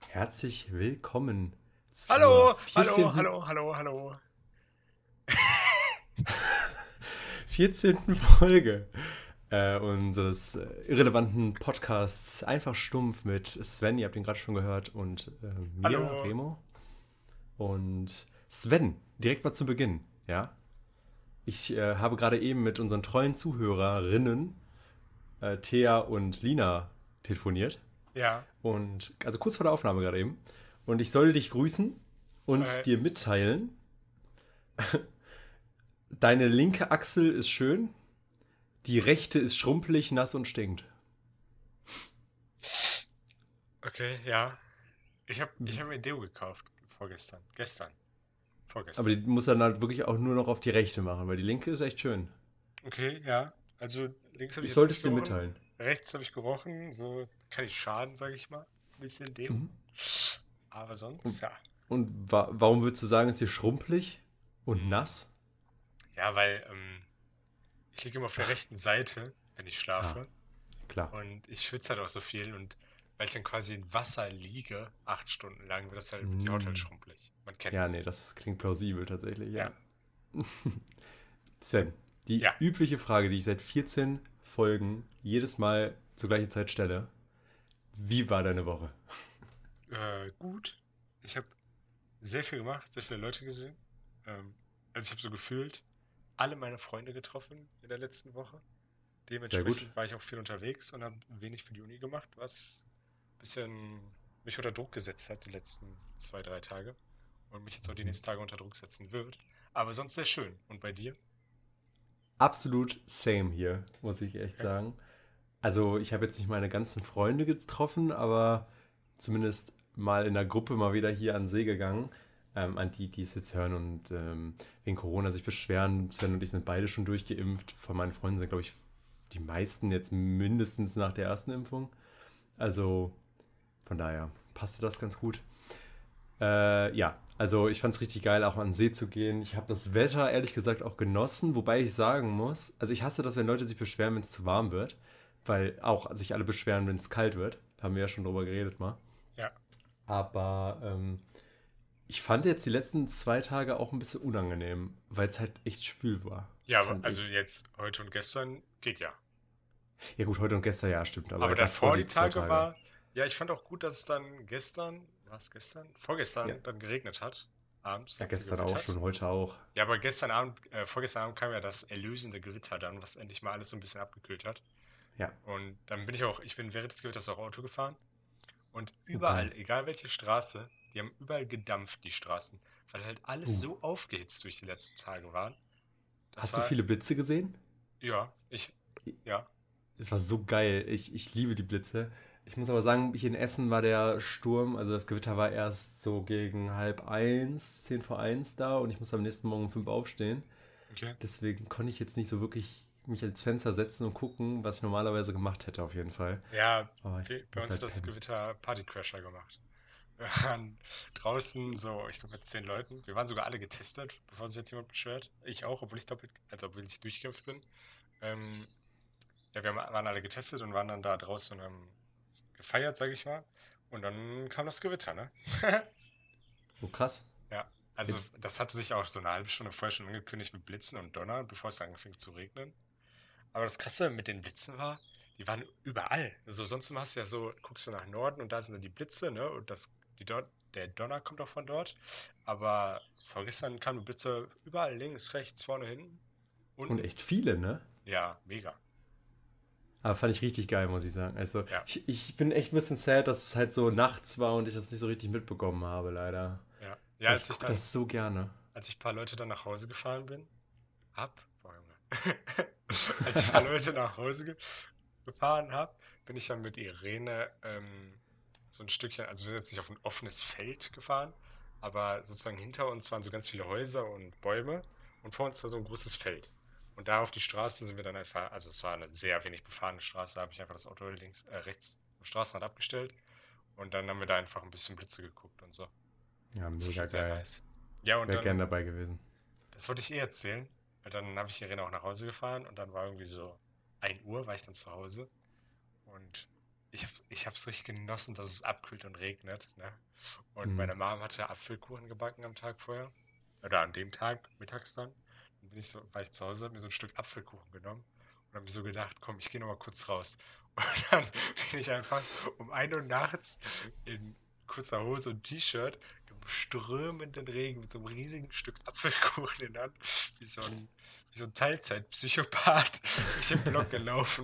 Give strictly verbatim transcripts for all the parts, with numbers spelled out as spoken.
Herzlich willkommen zur Hallo, hallo, vierzehnten. hallo, hallo, hallo. vierzehnten Folge äh, unseres äh, irrelevanten Podcasts Einfach Stumpf mit Sven, ihr habt ihn gerade schon gehört, und äh, mir, Hallo. Remo. Und Sven, direkt mal zu Beginn, ja? Ich äh, habe gerade eben mit unseren treuen Zuhörerinnen äh, Thea und Lina telefoniert. Ja, Und also kurz vor der Aufnahme gerade eben. Und ich soll dich grüßen und äh, dir mitteilen, deine linke Achsel ist schön, die rechte ist schrumpelig, nass und stinkt. okay, ja. Ich habe ich hab mir Deo gekauft vorgestern. Gestern. Aber Vorgestern. die muss dann halt wirklich auch nur noch auf die rechte machen, weil die linke ist echt schön. Okay, ja. Also links habe ich Ich jetzt sollte nicht es dir gerochen. mitteilen. Rechts habe ich gerochen. So kann ich schaden, sage ich mal. Ein bisschen Deo. Mhm. Aber sonst, Und, ja. und wa warum würdest du sagen, ist die schrumpelig und Hm. nass? Ja, weil ähm, ich liege immer auf der rechten Seite, wenn ich Ah, schlafe. klar. Und ich schwitze halt auch so viel. Und weil ich dann quasi in Wasser liege, acht Stunden lang, wird das halt, wird die Haut halt Mm. schrumpelig. Man Ja, kennt's. nee, das klingt plausibel tatsächlich, Ja. ja. Sven, die Ja. übliche Frage, die ich seit vierzehn Folgen jedes Mal zur gleichen Zeit stelle. Wie war deine Woche? Äh, gut. Ich habe sehr viel gemacht, sehr viele Leute gesehen. Ähm, also ich habe so gefühlt alle meine Freunde getroffen in der letzten Woche. Sehr gut. Dementsprechend war ich auch viel unterwegs und habe wenig für die Uni gemacht, was ein bisschen mich unter Druck gesetzt hat die letzten zwei, drei Tage und mich jetzt auch die nächsten Tage unter Druck setzen wird. Aber sonst sehr schön. Und bei dir? Absolut same hier, muss ich echt Okay. sagen. Also ich habe jetzt nicht meine ganzen Freunde getroffen, aber zumindest mal in der Gruppe mal wieder hier an den See gegangen. Ähm, an die, die es jetzt hören und ähm, wegen Corona sich beschweren. Sven und ich sind beide schon durchgeimpft. Von meinen Freunden sind, glaube ich, die meisten jetzt mindestens nach der ersten Impfung. Also von daher passte das ganz gut. Äh, ja, also ich fand es richtig geil, auch an den See zu gehen. Ich habe das Wetter ehrlich gesagt auch genossen, wobei ich sagen muss, also ich hasse das, wenn Leute sich beschweren, wenn es zu warm wird, weil auch sich alle beschweren, wenn es kalt wird. Haben wir ja schon drüber geredet mal. Ja. Aber ähm, ich fand jetzt die letzten zwei Tage auch ein bisschen unangenehm, weil es halt echt schwül war, Ja, aber fand also ich. jetzt heute und gestern geht ja. Ja gut, heute und gestern ja, stimmt, Aber aber davor davor die die zwei Tage Tage. war, ja, ich fand auch gut, dass es dann gestern, war es gestern? Ja, Vorgestern dann geregnet hat. Abends ja hat es gestern auch gewittert. schon, heute auch. Ja, aber gestern Abend, äh, vorgestern Abend kam ja das erlösende Gewitter dann, was endlich mal alles so ein bisschen abgekühlt hat. Ja, Und dann bin ich auch, ich bin während des Gewitters auch Auto gefahren. Und oh geil. überall, egal welche Straße, die haben überall gedampft, die Straßen. Weil halt alles Uh, so aufgehitzt durch die letzten Tage waren. Das hast du war, viele Blitze gesehen? ja, ich, ja, Es war so geil. Ich, ich liebe die Blitze. Ich muss aber sagen, hier in Essen war der Sturm, also das Gewitter war erst so gegen halb eins, zehn vor eins da und ich muss am nächsten Morgen um fünf aufstehen. okay. Deswegen konnte ich jetzt nicht so wirklich mich ans Fenster setzen und gucken, was ich normalerweise gemacht hätte auf jeden Fall. Ja, Aber ich wir- bei muss uns hat halt das pennen. Gewitter Partycrasher gemacht. Wir waren draußen, so, ich glaube mit zehn Leuten. Wir waren sogar alle getestet, bevor sich jetzt jemand beschwert. Ich auch, obwohl ich doppelt, also obwohl ich durchgeimpft bin. Ähm, ja, wir haben- waren alle getestet und waren dann da draußen und haben gefeiert, sage ich mal. Und dann kam das Gewitter, ne? Oh krass. Ja, also Jetzt, das hatte sich auch so eine halbe Stunde vorher schon angekündigt mit Blitzen und Donner, bevor es anfing zu regnen. Aber das Krasse mit den Blitzen war, die waren überall. Also sonst immer hast du ja so, guckst du nach Norden und da sind dann die Blitze, ne? Und das, die Don der Donner kommt auch von dort. Aber vorgestern kamen die Blitze überall, links, rechts, vorne, hinten, und unten. echt viele, ne? Ja, mega. Aber fand ich richtig geil, muss ich sagen. Also Ja, ich, ich bin echt ein bisschen sad, dass es halt so nachts war und ich das nicht so richtig mitbekommen habe, leider. ja. Ja, Weil ich als ich gucke dann, das so gerne. als ich ein paar Leute dann nach Hause gefahren bin, hab, boah, Junge. Als ich ein paar Leute nach Hause ge gefahren habe, bin ich dann mit Irene ähm, so ein Stückchen, also wir sind jetzt nicht auf ein offenes Feld gefahren, aber sozusagen hinter uns waren so ganz viele Häuser und Bäume und vor uns war so ein großes Feld. Und da auf die Straße sind wir dann einfach, also es war eine sehr wenig befahrene Straße, da habe ich einfach das Auto links, äh, rechts am Straßenrand abgestellt und dann haben wir da einfach ein bisschen Blitze geguckt und so. Ja, Das war mega schon sehr geil. nice. Ja, und Wäre gern dann, dabei gewesen. das wollte ich eh erzählen, weil dann habe ich Irene auch nach Hause gefahren und dann war irgendwie so ein Uhr, war ich dann zu Hause und ich habe ich hab's richtig genossen, dass es abkühlt und regnet, ne? Und Hm. meine Mom hatte Apfelkuchen gebacken am Tag vorher. Oder an dem Tag, mittags dann. Dann bin ich so, war ich zu Hause, hab mir so ein Stück Apfelkuchen genommen und habe mir so gedacht, komm, ich gehe noch mal kurz raus. Und dann bin ich einfach um ein Uhr nachts in kurzer Hose und T-Shirt im strömenden Regen mit so einem riesigen Stück Apfelkuchen in der Hand, wie so ein, wie so ein Teilzeit-Psychopath durch den Block gelaufen.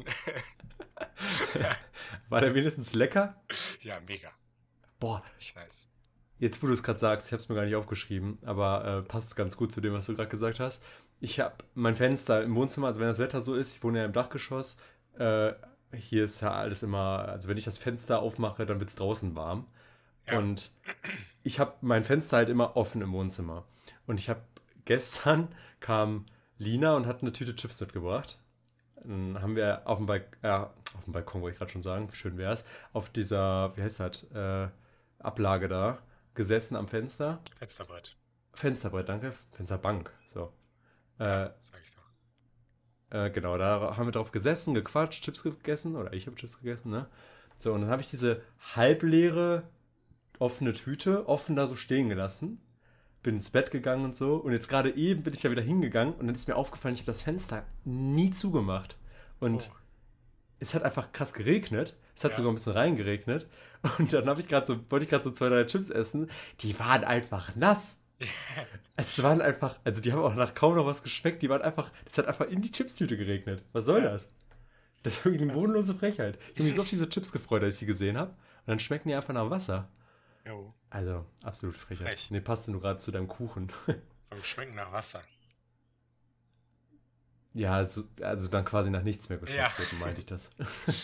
War der wenigstens lecker? Ja, mega. Boah, Echt nice. jetzt wo du es gerade sagst, ich habe es mir gar nicht aufgeschrieben, aber äh, passt ganz gut zu dem, was du gerade gesagt hast. Ich habe mein Fenster im Wohnzimmer, also wenn das Wetter so ist, ich wohne ja im Dachgeschoss, äh, hier ist ja alles immer, also wenn ich das Fenster aufmache, dann wird es draußen warm. Ja, Und ich habe mein Fenster halt immer offen im Wohnzimmer. Und ich habe gestern kam Lina und hat eine Tüte Chips mitgebracht. Dann haben wir auf dem, Balk äh, auf dem Balkon, wollte ich gerade schon sagen, schön wäre es, auf dieser, wie heißt das, äh, Ablage da, gesessen am Fenster. Fensterbrett. Fensterbrett, danke. Fensterbank, so. Ja, Äh, sag ich doch. äh, genau, da haben wir drauf gesessen, gequatscht, Chips gegessen, oder ich habe Chips gegessen, ne? So, und dann habe ich diese halbleere, offene Tüte offen da so stehen gelassen, bin ins Bett gegangen und so. Und jetzt gerade eben bin ich ja wieder hingegangen und dann ist mir aufgefallen, ich habe das Fenster nie zugemacht. Und Oh, es hat einfach krass geregnet. Es hat ja. sogar ein bisschen reingeregnet. Und dann habe ich gerade so, wollte ich gerade so zwei, drei Chips essen. Die waren einfach nass. Es waren einfach, also die haben auch nach kaum noch was geschmeckt. Die waren einfach, das hat einfach in die Chipstüte geregnet. Was soll Ja, das? Das ist irgendwie eine krass. bodenlose Frechheit. Ich habe mich so auf diese Chips gefreut, als ich die gesehen habe. Und dann schmecken die einfach nach Wasser. Jo, Also, absolute Frechheit. frech. Nee, passte nur gerade zu deinem Kuchen. Vom Schmecken nach Wasser. Ja, also, also dann quasi nach nichts mehr Ja. geschmeckt wird, meinte ich das.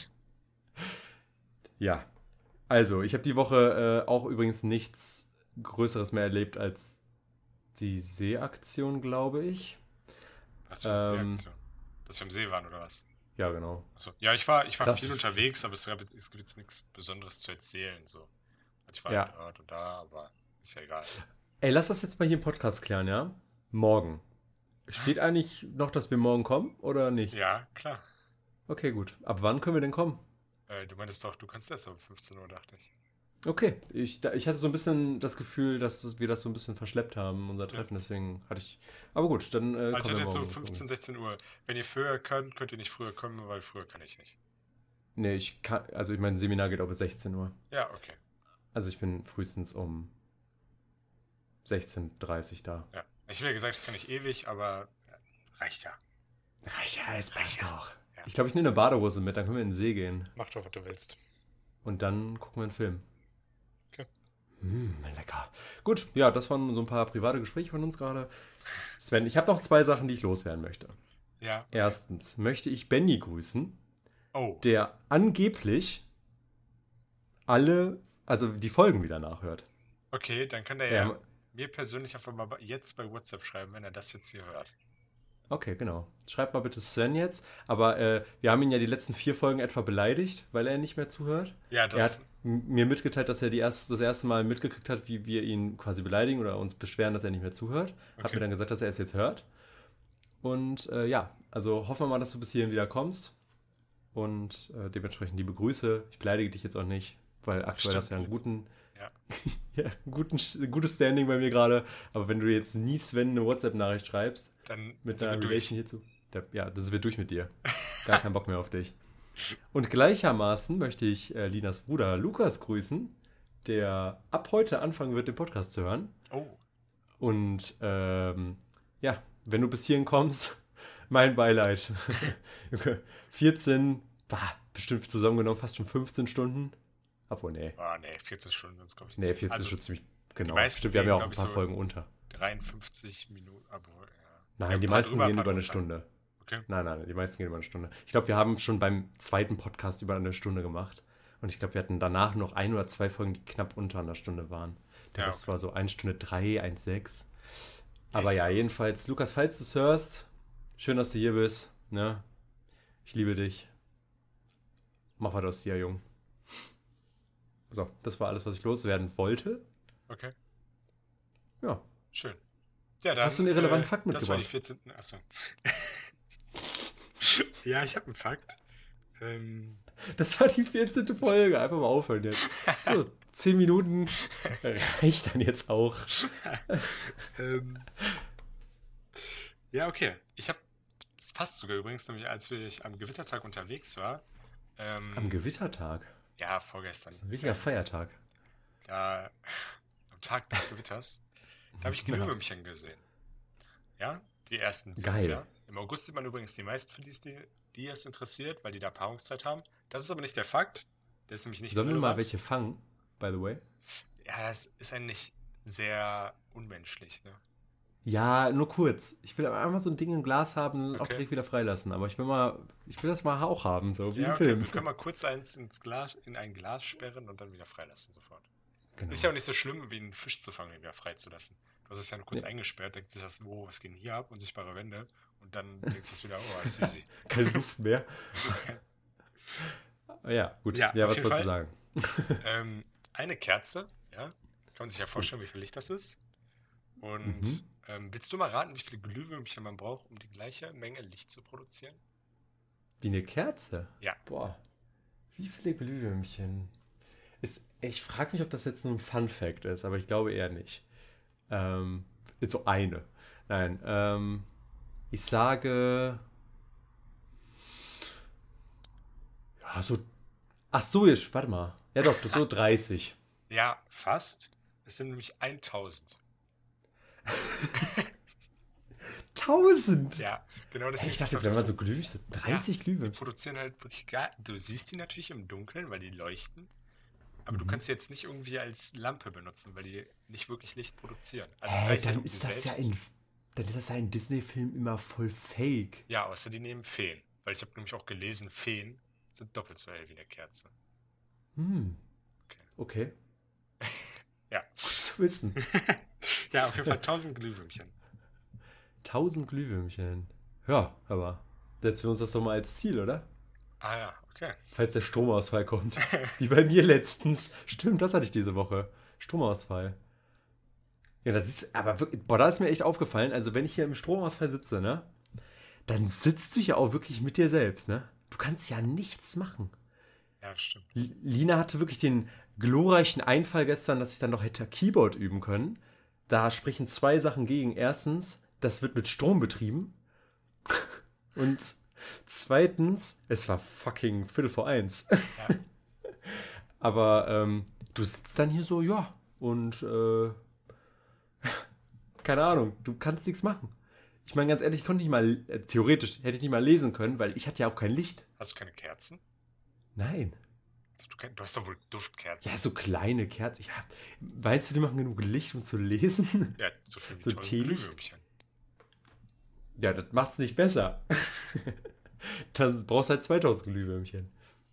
Ja, also ich habe die Woche äh, auch übrigens nichts Größeres mehr erlebt als die Seeaktion, glaube ich. Was für eine Ähm, Seeaktion? Dass wir am See waren oder was? ja, genau. Achso. Ja, ich war, ich war Das, viel unterwegs, aber es, gab, es gibt jetzt nichts Besonderes zu erzählen. So. Also ich war halt ja. dort und da, aber ist ja egal. Ey, lass das jetzt mal hier im Podcast klären, ja? Morgen. Steht eigentlich noch, dass wir morgen kommen oder nicht? Ja, klar. Okay, gut. Ab wann können wir denn kommen? Äh, du meintest doch, du kannst erst um fünfzehn Uhr, dachte ich. Okay, ich, da- ich hatte so ein bisschen das Gefühl, dass das- wir das so ein bisschen verschleppt haben, unser Ja. Treffen, deswegen hatte ich. Aber gut, dann äh, Also ich kommen hatte wir jetzt so morgen. fünfzehn, sechzehn Uhr. Wenn ihr früher könnt, könnt ihr nicht früher kommen, weil früher kann ich nicht. Nee, ich kann, also ich mein Seminar geht auch bis sechzehn Uhr. Ja, okay. Also ich bin frühestens um sechzehn Uhr dreißig da. Ja. Ich habe ja gesagt, ich kann nicht ewig, aber ja, reicht ja. Ja, es passt doch. Ja. Ich glaube, ich nehme eine Badehose mit, dann können wir in den See gehen. Mach doch, was du willst. Und dann gucken wir einen Film. Okay. Mm, lecker. Gut, ja, das waren so ein paar private Gespräche von uns gerade. Sven, ich habe noch zwei Sachen, die ich loswerden möchte. Ja. Okay. Erstens möchte ich Benny grüßen, Oh, der angeblich alle, also die Folgen wieder nachhört. okay, dann kann der Ja, ja mir persönlich einfach mal bei- jetzt bei WhatsApp schreiben, wenn er das jetzt hier hört. okay, genau. Schreibt mal bitte Sven jetzt. Aber äh, wir haben ihn ja die letzten vier Folgen etwa beleidigt, weil er nicht mehr zuhört. Ja, Er hat das. m- mir mitgeteilt, dass er die erst, das erste Mal mitgekriegt hat, wie wir ihn quasi beleidigen oder uns beschweren, dass er nicht mehr zuhört. Hat Okay. mir dann gesagt, dass er es jetzt hört. Und äh, ja, also hoffen wir mal, dass du bis hierhin wieder kommst. Und äh, dementsprechend liebe Grüße. Ich beleidige dich jetzt auch nicht, weil aktuell Stimmt, hast du ja einen die letzten- guten, Ja. ja, einen guten, gutes Standing bei mir gerade. Aber wenn du jetzt nie Sven eine WhatsApp-Nachricht schreibst, Dann mit sind wir einer durch. Relation hierzu, der, ja, dann sind wir durch mit dir. Gar keinen Bock mehr auf dich. Und gleichermaßen möchte ich äh, Linas Bruder Lukas grüßen, der ab heute anfangen wird, den Podcast zu hören. Oh, Und ähm, ja, wenn du bis hierhin kommst, mein Beileid. Junge, vierzehn, bah, bestimmt zusammengenommen fast schon fünfzehn Stunden. Obwohl, nee. ah, nee, vierzehn Stunden, sonst glaube ich Nee, zu- vierzehn also ist schon ziemlich genau. meisten Stimmt, wir haben ja gehen, auch glaub ein ich, paar so- Folgen unter. dreiundfünfzig Minuten, aber ja. Nein, Ja, die ein paar meisten drüber, gehen ein paar über eine drunter. Stunde. Okay. Nein, nein, die meisten gehen über eine Stunde. Ich glaube, wir haben schon beim zweiten Podcast über eine Stunde gemacht. Und ich glaube, wir hatten danach noch ein oder zwei Folgen, die knapp unter einer Stunde waren. Der Ja, Rest okay. war so eine Stunde drei, eins Komma sechs. Aber Yes. ja, jedenfalls, Lukas, falls du es hörst, schön, dass du hier bist. Ne? Ich liebe dich. Mach was aus dir, Jung. So, das war alles, was ich loswerden wollte. Okay, Ja. schön. Ja, dann, Hast du einen irrelevanten äh, Fakt Das war die mitgebracht? vierzehnte. Achso. Ja, ich habe einen Fakt. Ähm, Das war die vierzehnte Folge. Einfach mal aufhören jetzt. So, zehn Minuten reicht dann jetzt auch. ähm, ja, okay. Ich habe, das passt sogar übrigens, nämlich als ich am Gewittertag unterwegs war. Ähm, Am Gewittertag? Ja, vorgestern. Das ist ein wichtiger Feiertag. Ja, am Tag des Gewitters. Da habe ich Glühwürmchen gesehen. Ja, die ersten dieses Geil. Jahr. Im August sieht man übrigens die meisten für die, die es interessiert, weil die da Paarungszeit haben. Das ist aber nicht der Fakt. Der ist nämlich nicht Sollen wir mal relevant. welche fangen, by the way? Ja, das ist eigentlich sehr unmenschlich, ne? Ja, nur kurz. Ich will einmal so ein Ding im Glas haben und auch Okay. direkt wieder freilassen. Aber ich will mal, ich will das mal auch haben, so wie Ja, im okay. Film. Wir können mal kurz eins ins Glas, in ein Glas sperren und dann wieder freilassen sofort. Genau. Ist ja auch nicht so schlimm, wie einen Fisch zu fangen, wieder freizulassen. Du hast es ja nur kurz Ja. eingesperrt, denkt sich das, oh, was geht denn hier ab? Unsichtbare Wände. Und dann denkt sich das wieder, oh, alles easy. Keine Luft mehr. Ja, gut. Ja, Ja, auf was jeden wolltest du Fall. sagen? ähm, eine Kerze, ja, kann man sich ja vorstellen, wie viel Licht das ist. Und Mhm. ähm, willst du mal raten, wie viele Glühwürmchen man braucht, um die gleiche Menge Licht zu produzieren? Wie eine Kerze? Ja. Boah. Wie viele Glühwürmchen? Ist, ich frage mich, ob das jetzt nur ein Fun-Fact ist, aber ich glaube eher nicht. Ähm, jetzt so eine. Nein, ähm, ich sage. Ja, so. Ach so, ich, warte mal. Ja, doch, so dreißig. Ja, fast. Es sind nämlich tausend. tausend? Ja, genau das Ey, ich ist dachte auch jetzt, wenn das man so Pro- Glühwürmchen. dreißig Die Glühwürmchen. produzieren halt wirklich gar. Du siehst die natürlich im Dunkeln, weil die leuchten. Aber du Mhm. kannst sie jetzt nicht irgendwie als Lampe benutzen, weil die nicht wirklich Licht produzieren. Also es Hä, reicht halt, dann um die ist das ja selbst. in. Dann ist das ja in Disney-Filmen immer voll fake. Ja, außer die nehmen Feen. Weil ich habe nämlich auch gelesen, Feen sind doppelt so hell wie eine Kerze. Hm. Okay. Okay. Ja. Gut zu wissen. Ja, auf jeden Fall tausend Glühwürmchen. tausend Glühwürmchen. Ja, aber setzen wir uns das doch mal als Ziel, oder? Ah ja, okay. Falls der Stromausfall kommt. Wie bei mir letztens. Stimmt, das hatte ich diese Woche. Stromausfall. Ja, das ist aber wirklich, boah, da ist mir echt aufgefallen, also wenn ich hier im Stromausfall sitze, ne, dann sitzt du ja auch wirklich mit dir selbst, ne? Du kannst ja nichts machen. Ja, stimmt. L- Lina hatte wirklich den glorreichen Einfall gestern, dass ich dann noch hätte Keyboard üben können. Da sprechen zwei Sachen gegen. Erstens, das wird mit Strom betrieben. Und zweitens, es war fucking Viertel vor eins. Ja. Aber ähm, du sitzt dann hier so, ja, und äh, keine Ahnung, du kannst nichts machen. Ich meine, ganz ehrlich, ich konnte nicht mal, äh, theoretisch hätte ich nicht mal lesen können, weil ich hatte ja auch kein Licht. Hast du keine Kerzen? Nein. Also du, kenn- du hast doch wohl Duftkerzen. Ja, so kleine Kerzen. Ja, meinst du, die machen genug Licht, um zu lesen? Ja, so viel wie So tausend Teelicht? Glühwürmchen. Ja, das macht's nicht besser. Dann brauchst du halt zweitausend Glühwürmchen.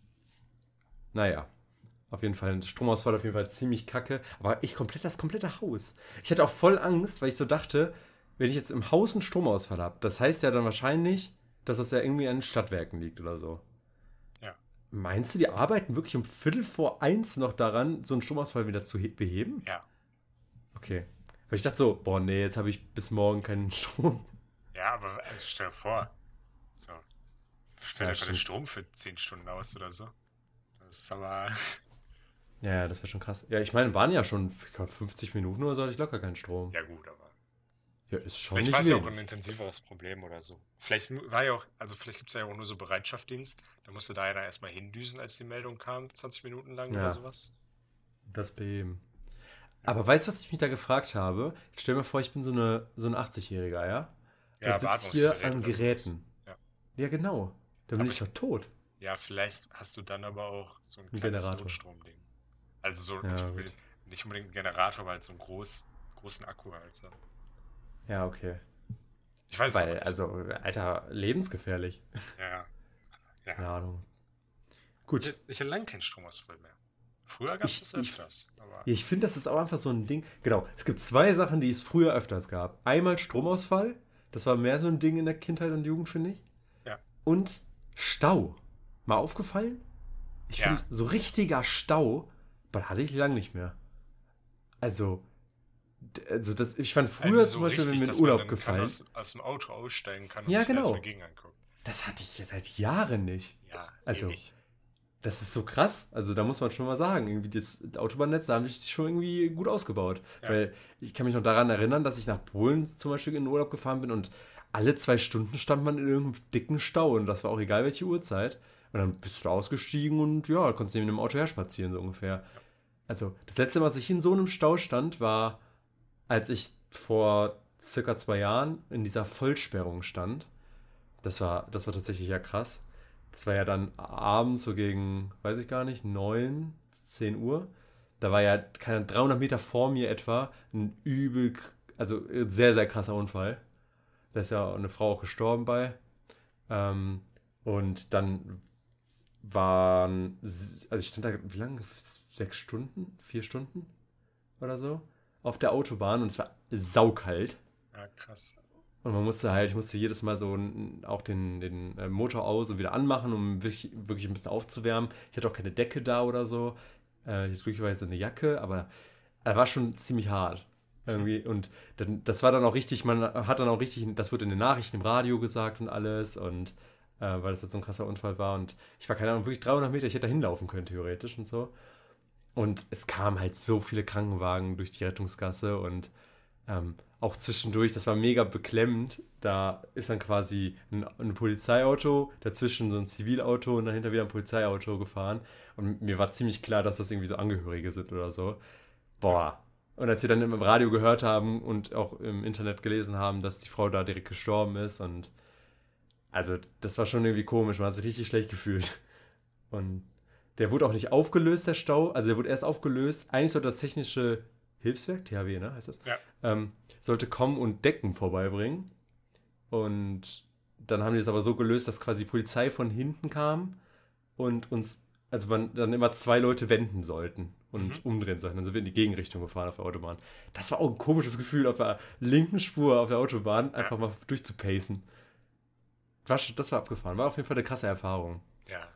Naja, auf jeden Fall. Stromausfall auf jeden Fall ziemlich kacke. Aber ich komplett das komplette Haus. Ich hatte auch voll Angst, weil ich so dachte, wenn ich jetzt im Haus einen Stromausfall habe, das heißt ja dann wahrscheinlich, dass das ja irgendwie an den Stadtwerken liegt oder so. Ja. Meinst du, die arbeiten wirklich um Viertel vor eins noch daran, so einen Stromausfall wieder zu he- beheben? Ja. Okay. Weil ich dachte so, boah, nee, jetzt habe ich bis morgen keinen Strom. Ja, aber äh, stell dir vor. So. Fällt Ja, einfach der stimmt. Strom für zehn Stunden aus oder so. Das ist aber. Ja, ja, das wäre schon krass. Ja, ich meine, waren ja schon ich glaub, fünfzig Minuten oder so, hatte ich locker keinen Strom. Ja, gut, aber. Ja, ist schon Vielleicht nicht war es ja auch wenig. ein intensiveres Problem oder so. Vielleicht mu- war ja auch, also vielleicht gibt es ja auch nur so Bereitschaftsdienst. Da musste da einer erstmal hindüsen, als die Meldung kam, zwanzig Minuten lang Ja. oder sowas. Das beheben. Aber weißt du, was ich mich da gefragt habe? Ich stell mir vor, ich bin so, eine, so ein achtzig-Jähriger, ja? Ja, Und sitze hier Beatmungsgerät an oder sowas. Geräten. Ja. Ja, genau. Dann bin Aber ich doch tot. Ja, vielleicht hast du dann aber auch so ein Ein kleines Generator. Notstromding. Also so, Ja, ich will gut. nicht unbedingt einen Generator, aber halt so einen groß, großen Akku halt so. Ja, okay. Ich weiß es Weil, nicht. also, Alter, lebensgefährlich. Ja, ja. Keine ja. Ahnung. Ich, Gut. ich hatte lange keinen Stromausfall mehr. Früher gab es Ich- das ich- öfters. Aber Ich finde, das ist auch einfach so ein Ding. Genau, es gibt zwei Sachen, die es früher öfters gab. Einmal Stromausfall. Das war mehr so ein Ding in der Kindheit und Jugend, finde ich. Ja. Und Stau. Mal aufgefallen? Ich Ja. finde, so richtiger Stau, boah, hatte ich lange nicht mehr. Also, d- also das, ich fand früher also zum Beispiel, wenn richtig, mir dass in man Urlaub dann gefallen, Aus, aus dem Auto aussteigen kann und Ja, sich da genau. erstmal gegen anguckt. das hatte ich seit Jahren nicht. Ja, Also, ewig. Das ist so krass. Also da muss man schon mal sagen, irgendwie das Autobahnnetz, da haben die sich schon irgendwie gut ausgebaut. Ja, Weil ich kann mich noch daran erinnern, dass ich nach Polen zum Beispiel in den Urlaub gefahren bin und alle zwei Stunden stand man in irgendeinem dicken Stau und das war auch egal welche Uhrzeit. Und dann bist du da ausgestiegen und ja, konntest neben dem Auto her spazieren, so ungefähr. ja. Also das letzte Mal, als ich in so einem Stau stand, war, als ich vor circa zwei Jahren in dieser Vollsperrung stand. Das war, das war tatsächlich ja krass. Das war ja dann abends so gegen, weiß ich gar nicht, neun zehn Uhr. Da war ja, keine dreihundert Meter vor mir etwa ein übel, also sehr, sehr krasser Unfall. Da ist ja eine Frau auch gestorben bei. Ähm, und dann waren, also ich stand da, wie lange? Sechs Stunden? Vier Stunden oder so? Auf der Autobahn und es war saukalt. Ja, krass. Und man musste halt, ich musste jedes Mal so auch den, den äh, Motor aus und wieder anmachen, um wirklich, wirklich ein bisschen aufzuwärmen. Ich hatte auch keine Decke da oder so. Äh, ich hatte glücklicherweise eine Jacke, aber er war schon ziemlich hart. Irgendwie. Und dann, das war dann auch richtig, man hat dann auch richtig, das wurde in den Nachrichten im Radio gesagt und alles. Und äh, weil das jetzt so ein krasser Unfall war. Und ich war, keine Ahnung, wirklich dreihundert Meter, ich hätte da hinlaufen können, theoretisch und so. Und es kamen halt so viele Krankenwagen durch die Rettungsgasse und ähm, auch zwischendurch, das war mega beklemmend. Da ist dann quasi ein, ein Polizeiauto, dazwischen so ein Zivilauto und dahinter wieder ein Polizeiauto gefahren. Und mir war ziemlich klar, dass das irgendwie so Angehörige sind oder so. Boah. Und als wir dann im Radio gehört haben und auch im Internet gelesen haben, dass die Frau da direkt gestorben ist und also das war schon irgendwie komisch, man hat sich richtig schlecht gefühlt. Und der wurde auch nicht aufgelöst, der Stau. Also der wurde erst aufgelöst. Eigentlich sollte das technische Hilfswerk, T H W, ne, heißt das, Ja, ähm, sollte kommen und Decken vorbeibringen. Und dann haben die das aber so gelöst, dass quasi die Polizei von hinten kam und uns, also man dann immer zwei Leute wenden sollten mhm. und umdrehen sollten. Dann sind wir in die Gegenrichtung gefahren auf der Autobahn. Das war auch ein komisches Gefühl, auf der linken Spur auf der Autobahn Ja, einfach mal durchzupacen. Das war, das war abgefahren. War auf jeden Fall eine krasse Erfahrung. ja.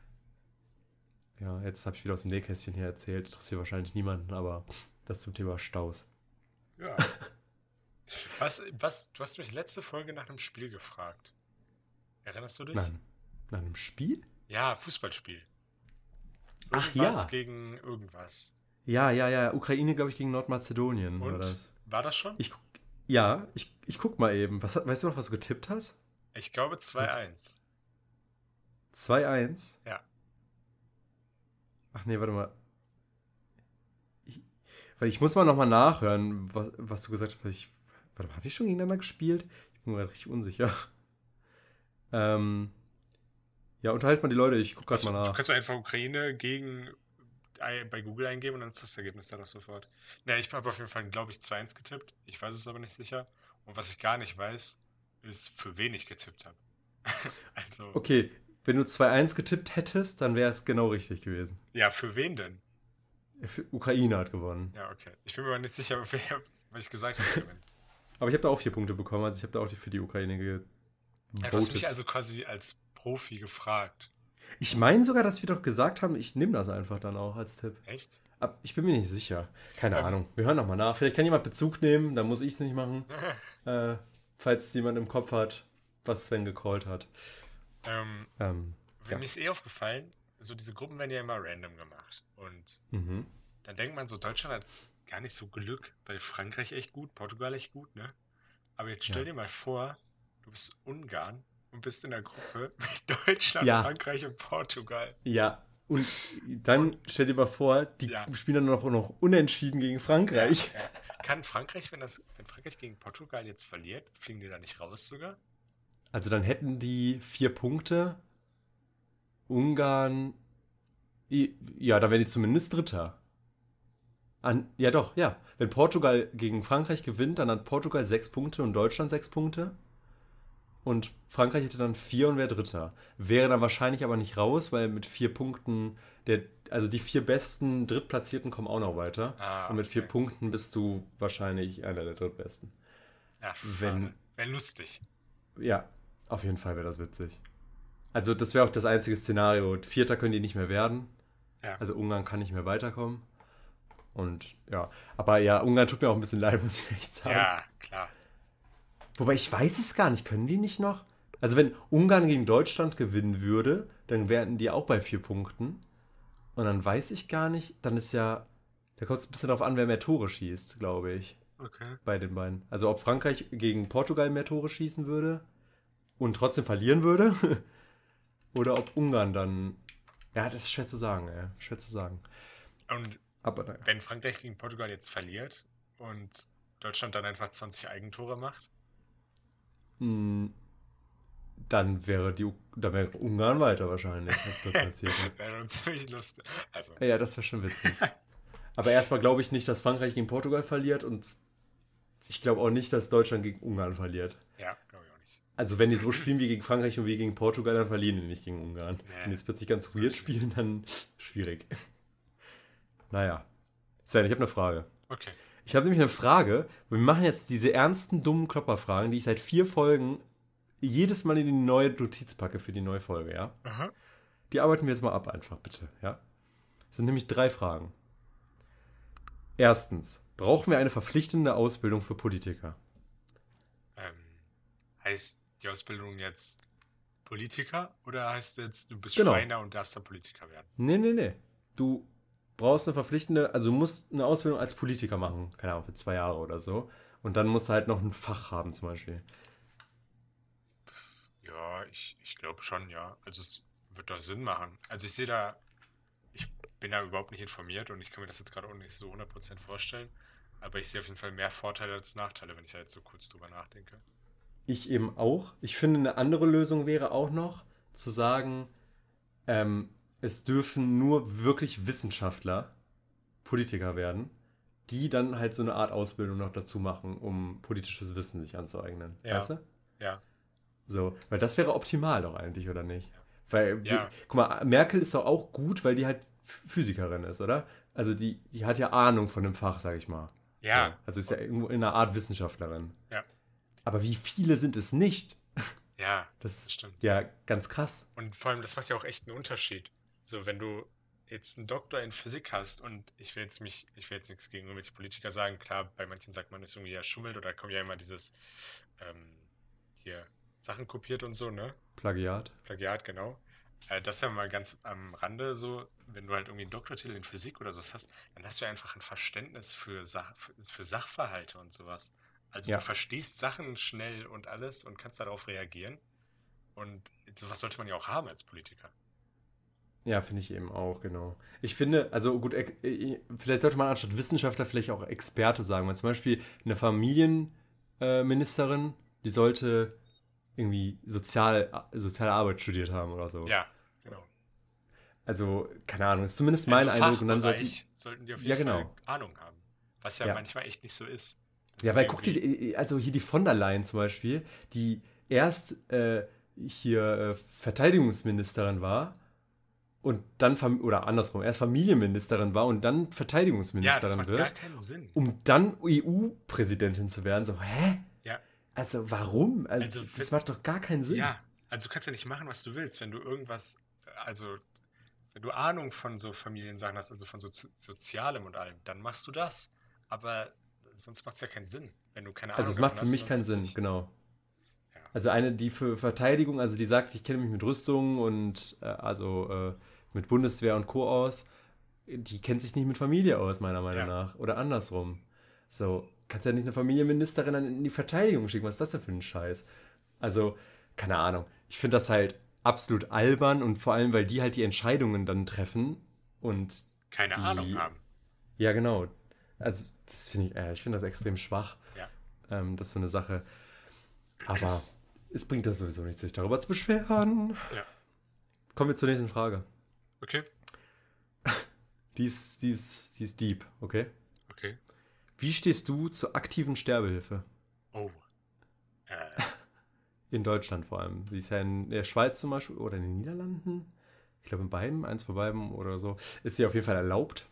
Ja, jetzt habe ich wieder aus dem Nähkästchen hier erzählt. Interessiert wahrscheinlich niemanden, aber das zum Thema Staus. Ja. Was, was, du hast mich letzte Folge nach einem Spiel gefragt. Erinnerst du dich? Nein. Nach einem Spiel? Ja, Fußballspiel. Ach Irgendwas ja. gegen irgendwas. Ja, ja, ja. Ukraine, glaube ich, gegen Nordmazedonien war Und das. war das schon? Ich, guck- ja, ich, ich guck mal eben. Was, hat- weißt du noch, was du getippt hast? Ich glaube zwei eins. zwei eins. Ja. Ach nee, warte mal. Ich, weil ich muss mal nochmal nachhören, was, was du gesagt hast. Weil Ich, warte mal, habe ich schon gegeneinander gespielt? Ich bin mir gerade richtig unsicher. Ähm, ja, unterhalt mal die Leute, ich guck gerade Also, mal du nach. kannst doch einfach Ukraine gegen ei- bei Google eingeben und dann ist das Ergebnis da doch sofort. Ne, ich habe auf jeden Fall, glaube ich, zwei eins getippt. Ich weiß es aber nicht sicher. Und was ich gar nicht weiß, ist, für wen ich getippt habe. Also, Okay, wenn du zwei eins getippt hättest, dann wäre es genau richtig gewesen. ja, für wen denn? Für Ukraine hat gewonnen. Ja, okay. Ich bin mir aber nicht sicher, wer, was ich gesagt habe, wer gewinnt. Aber ich habe da auch vier Punkte bekommen, also ich habe da auch die für die Ukraine Ja, du hast mich gevotet. also quasi als Profi gefragt. Ich meine sogar, dass wir doch gesagt haben, ich nehme das einfach dann auch als Tipp. Echt? Aber ich bin mir nicht sicher. Keine Ähm, Ahnung. Wir hören nochmal nach. Vielleicht kann jemand Bezug nehmen, dann muss ich es nicht machen. Äh, falls jemand im Kopf hat, was Sven gecallt hat. ähm, Ähm, ja. Mir ist eh aufgefallen, so diese Gruppen werden ja immer random gemacht. Und Mhm. dann denkt man so, Deutschland hat gar nicht so Glück, weil Frankreich echt gut, Portugal echt gut, ne? Aber jetzt stell Ja. dir mal vor, du bist Ungarn und bist in der Gruppe mit Deutschland, Ja, Frankreich und Portugal. ja. Und Und dann stell dir mal vor, die ja, spielen dann noch, noch unentschieden gegen ja, Frankreich. ja. Kann Frankreich, wenn das, wenn Frankreich gegen Portugal jetzt verliert, fliegen die da nicht raus sogar? Also dann hätten die vier Punkte. Ungarn. i- Ja, dann wären die zumindest Dritter. An, ja, doch, ja. Wenn Portugal gegen Frankreich gewinnt, dann hat Portugal sechs Punkte und Deutschland sechs Punkte. Und Frankreich hätte dann vier und wäre Dritter. Wäre dann wahrscheinlich aber nicht raus, weil mit vier Punkten, der, also die vier besten Drittplatzierten kommen auch noch weiter. Ah, Und mit vier okay. Punkten bist du wahrscheinlich einer der Drittbesten. Ja, schade. Wenn, Wäre lustig. ja, auf jeden Fall wäre das witzig. Also das wäre auch das einzige Szenario. Vierter können die nicht mehr werden. Ja. Also Ungarn kann nicht mehr weiterkommen. Und ja, aber ja, Ungarn tut mir auch ein bisschen leid, muss ich echt sagen. Ja, klar. Wobei ich weiß es gar nicht, können die nicht noch? Also wenn Ungarn gegen Deutschland gewinnen würde, dann wären die auch bei vier Punkten. Und dann weiß ich gar nicht, dann ist ja, da kommt es ein bisschen darauf an, wer mehr Tore schießt, glaube ich, Okay. bei den beiden. Also ob Frankreich gegen Portugal mehr Tore schießen würde und trotzdem verlieren würde oder ob Ungarn dann, ja, das ist schwer zu sagen, ey. Schwer zu sagen. Und Aber naja. wenn Frankreich gegen Portugal jetzt verliert und Deutschland dann einfach zwanzig Eigentore macht? Hm, dann wäre die, dann wäre Ungarn weiter wahrscheinlich, als das passiert. Wäre schon ziemlich lustig. Also, Ja, das wäre schon witzig. Aber erstmal glaube ich nicht, dass Frankreich gegen Portugal verliert und ich glaube auch nicht, dass Deutschland gegen Ungarn verliert. ja, glaube ich auch nicht. Also wenn die so spielen wie gegen Frankreich und wie gegen Portugal, dann verlieren die nicht gegen Ungarn. Nee, Wenn die jetzt plötzlich ganz so weird nicht. spielen, dann schwierig. Naja. Sven, ich habe eine Frage. Okay. Ich habe nämlich eine Frage. Wir machen jetzt diese ernsten, dummen Klopperfragen, die ich seit vier Folgen jedes Mal in die neue Notiz packe für die neue Folge, ja? Aha. Die arbeiten wir jetzt mal ab einfach, bitte, ja? Es sind nämlich drei Fragen. Erstens, brauchen wir eine verpflichtende Ausbildung für Politiker? Ähm, heißt die Ausbildung jetzt Politiker oder heißt jetzt, du bist Genau. Schreiner und darfst dann Politiker werden? Nee, nee, nee. Du brauchst eine verpflichtende, also du musst eine Ausbildung als Politiker machen, keine Ahnung, für zwei Jahre oder so. Und dann musst du halt noch ein Fach haben zum Beispiel. Ja, ich, ich glaube schon, ja. Also es wird doch Sinn machen. Also ich sehe da, ich bin da überhaupt nicht informiert und ich kann mir das jetzt gerade auch nicht so hundert Prozent vorstellen. Aber ich sehe auf jeden Fall mehr Vorteile als Nachteile, wenn ich da jetzt so kurz drüber nachdenke. Ich eben auch. Ich finde, eine andere Lösung wäre auch noch, zu sagen, ähm, es dürfen nur wirklich Wissenschaftler Politiker werden, die dann halt so eine Art Ausbildung noch dazu machen, um politisches Wissen sich anzueignen. Ja. Weißt du? Ja, So, weil das wäre optimal doch eigentlich, oder nicht? Ja. Weil, wir, Ja. guck mal, Merkel ist doch auch gut, weil die halt Physikerin ist, oder? Also die, die hat ja Ahnung von dem Fach, sag ich mal. Ja. So, also ist ja irgendwo in einer Art Wissenschaftlerin. Ja. Aber wie viele sind es nicht? ja, Das ist stimmt. ja ganz krass. Und vor allem, das macht ja auch echt einen Unterschied. So, wenn du jetzt einen Doktor in Physik hast und ich will jetzt mich, ich will jetzt nichts gegen irgendwelche Politiker sagen, klar, bei manchen sagt man, ist irgendwie ja schummelt oder kommt ja immer dieses ähm, hier Sachen kopiert und so, ne? Plagiat. Plagiat, genau. Äh, das ist ja mal ganz am Rande so, wenn du halt irgendwie einen Doktortitel in Physik oder so hast, dann hast du ja einfach ein Verständnis für, Sach für, für Sachverhalte und sowas. Also Ja. du verstehst Sachen schnell und alles und kannst darauf reagieren. Und sowas sollte man ja auch haben als Politiker. Ja, finde ich eben auch, genau. Ich finde, also gut, ex- äh, vielleicht sollte man anstatt Wissenschaftler vielleicht auch Experte sagen. Weil zum Beispiel eine Familienministerin, die sollte irgendwie Sozial, soziale Arbeit studiert haben oder so. Ja, genau. Also, keine Ahnung, ist zumindest mein Also Eindruck. Und dann sollte Fachbereich sollten die auf jeden Ja, genau. Fall Ahnung haben. Was ja, Ja. manchmal echt nicht so ist. Das Ja, ist weil guck dir, irgendwie- die- also hier die von der Leyen zum Beispiel, die erst äh, hier äh, Verteidigungsministerin war und dann, Fam- oder andersrum, erst Familienministerin war und dann Ja, das Verteidigungsministerin macht gar wird, keinen Sinn. um dann E U-Präsidentin zu werden. So, hä? Ja. Also warum? Also, Also, das witz- macht doch gar keinen Sinn. Ja, also du kannst ja nicht machen, was du willst, wenn du irgendwas, also wenn du Ahnung von so Familiensachen hast, also von so Zo- Sozialem und allem, dann machst du das. Aber sonst macht es ja keinen Sinn, wenn du keine Ahnung Also es davon macht für hast, mich dann keinen wird's Sinn, nicht. genau. Ja. Also eine, die für Verteidigung, also die sagt, ich kenne mich mit Rüstung und äh, also äh, mit Bundeswehr und Co. aus, die kennt sich nicht mit Familie aus, meiner Meinung Ja. nach. Oder andersrum. So, kannst ja nicht eine Familienministerin dann in die Verteidigung schicken. Was ist das denn für ein Scheiß? Also, keine Ahnung. Ich finde das halt absolut albern und vor allem, weil die halt die Entscheidungen dann treffen und Keine die- Ahnung haben. ja, genau. Also, das finde ich, äh, ich finde das extrem schwach. Ja. Ähm, das ist so eine Sache. Aber es bringt das sowieso nichts, sich darüber zu beschweren. Ja. Kommen wir zur nächsten Frage. Okay, Die ist, die ist, die ist deep, okay? okay. Wie stehst du zur aktiven Sterbehilfe? Oh. Äh, In Deutschland vor allem. Die ist ja in der Schweiz zum Beispiel oder in den Niederlanden. Ich glaube in beiden, eins von beiden oder so. Ist sie auf jeden Fall erlaubt.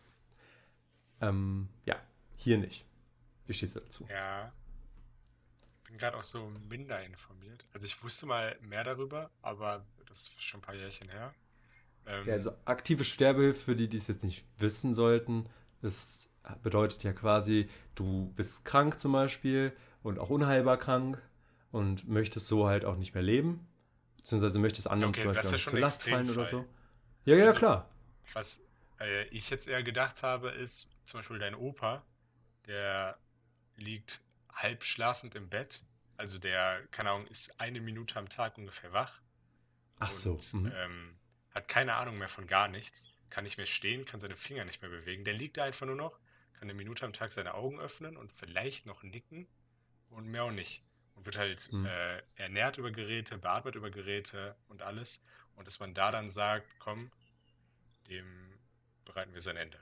Ähm, ja, hier nicht. Wie stehst du dazu? ja. Bin gerade auch so minder informiert. Also ich wusste mal mehr darüber, aber das ist schon ein paar Jährchen her. Ähm, Ja, also aktive Sterbehilfe, für die, die es jetzt nicht wissen sollten, das bedeutet ja quasi, du bist krank zum Beispiel und auch unheilbar krank und möchtest so halt auch nicht mehr leben, beziehungsweise möchtest anderen Okay, zum das Beispiel ist auch ja nicht schon zur ein Last fallen oder Extremfall. so. Ja, ja, Also- klar. was, äh, ich jetzt eher gedacht habe, ist zum Beispiel dein Opa, der liegt halb schlafend im Bett. Also der, keine Ahnung, ist eine Minute am Tag ungefähr wach Ach so. und Mhm. ähm, hat keine Ahnung mehr von gar nichts, kann nicht mehr stehen, kann seine Finger nicht mehr bewegen. Der liegt da einfach nur noch, kann eine Minute am Tag seine Augen öffnen und vielleicht noch nicken und mehr auch nicht. Und wird halt Mhm. äh, ernährt über Geräte, beatmet über Geräte und alles. Und dass man da dann sagt, komm, dem bereiten wir sein Ende.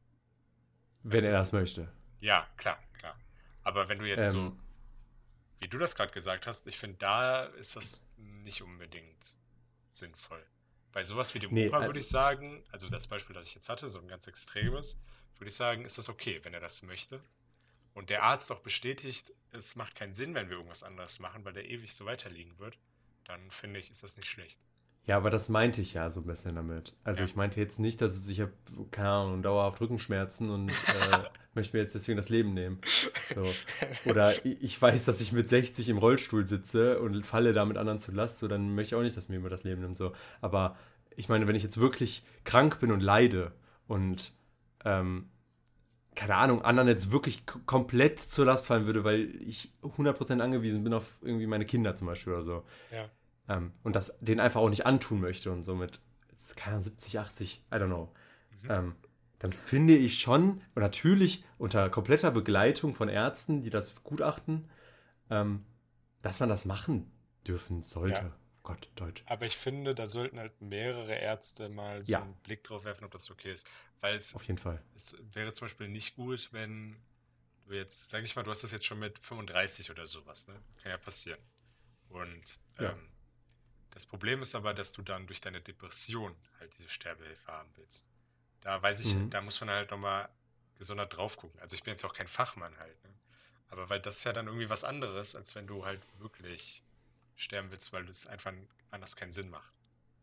Wenn Weißt er du? das möchte. Ja, klar, klar. Aber wenn du jetzt so, Ähm, wie du das gerade gesagt hast, ich finde, da ist das nicht unbedingt sinnvoll. Bei sowas wie dem nee, Opa würde also ich sagen, also das Beispiel, das ich jetzt hatte, so ein ganz extremes, würde ich sagen, ist das okay, wenn er das möchte. Und der Arzt auch bestätigt, es macht keinen Sinn, wenn wir irgendwas anderes machen, weil der ewig so weiterliegen wird, dann finde ich, ist das nicht schlecht. ja, aber das meinte ich ja so ein bisschen damit. Also Ja. ich meinte jetzt nicht, dass ich habe, keine Ahnung, dauerhaft Rückenschmerzen und äh, möchte mir jetzt deswegen das Leben nehmen. So. Oder i- ich weiß, dass ich mit sechzig im Rollstuhl sitze und falle damit anderen zu Last, so dann möchte ich auch nicht, dass mir jemand das Leben nimmt. So. Aber ich meine, wenn ich jetzt wirklich krank bin und leide und ähm, keine Ahnung, anderen jetzt wirklich k- komplett zur Last fallen würde, weil ich hundert Prozent angewiesen bin auf irgendwie meine Kinder zum Beispiel oder so. Ja. Ähm, und das denen einfach auch nicht antun möchte und somit, keine Ahnung, siebzig, achtzig, I don't know. Mhm. Ähm, dann finde ich schon, und natürlich unter kompletter Begleitung von Ärzten, die das gutachten, ähm, dass man das machen dürfen Ja. sollte. Gott, Deutsch. Aber ich finde, da sollten halt mehrere Ärzte mal so Ja, einen Blick drauf werfen, ob das okay ist. Weil es, auf jeden Fall. es wäre zum Beispiel nicht gut, wenn du jetzt, sag ich mal, du hast das jetzt schon mit fünfunddreißig oder sowas, ne? Kann ja passieren. Und Ja. ähm, das Problem ist aber, dass du dann durch deine Depression halt diese Sterbehilfe haben willst. Da weiß ich, Mhm. da muss man halt nochmal gesondert drauf gucken. Also ich bin jetzt auch kein Fachmann halt, ne? Aber weil das ist ja dann irgendwie was anderes, als wenn du halt wirklich sterben willst, weil es einfach anders keinen Sinn macht.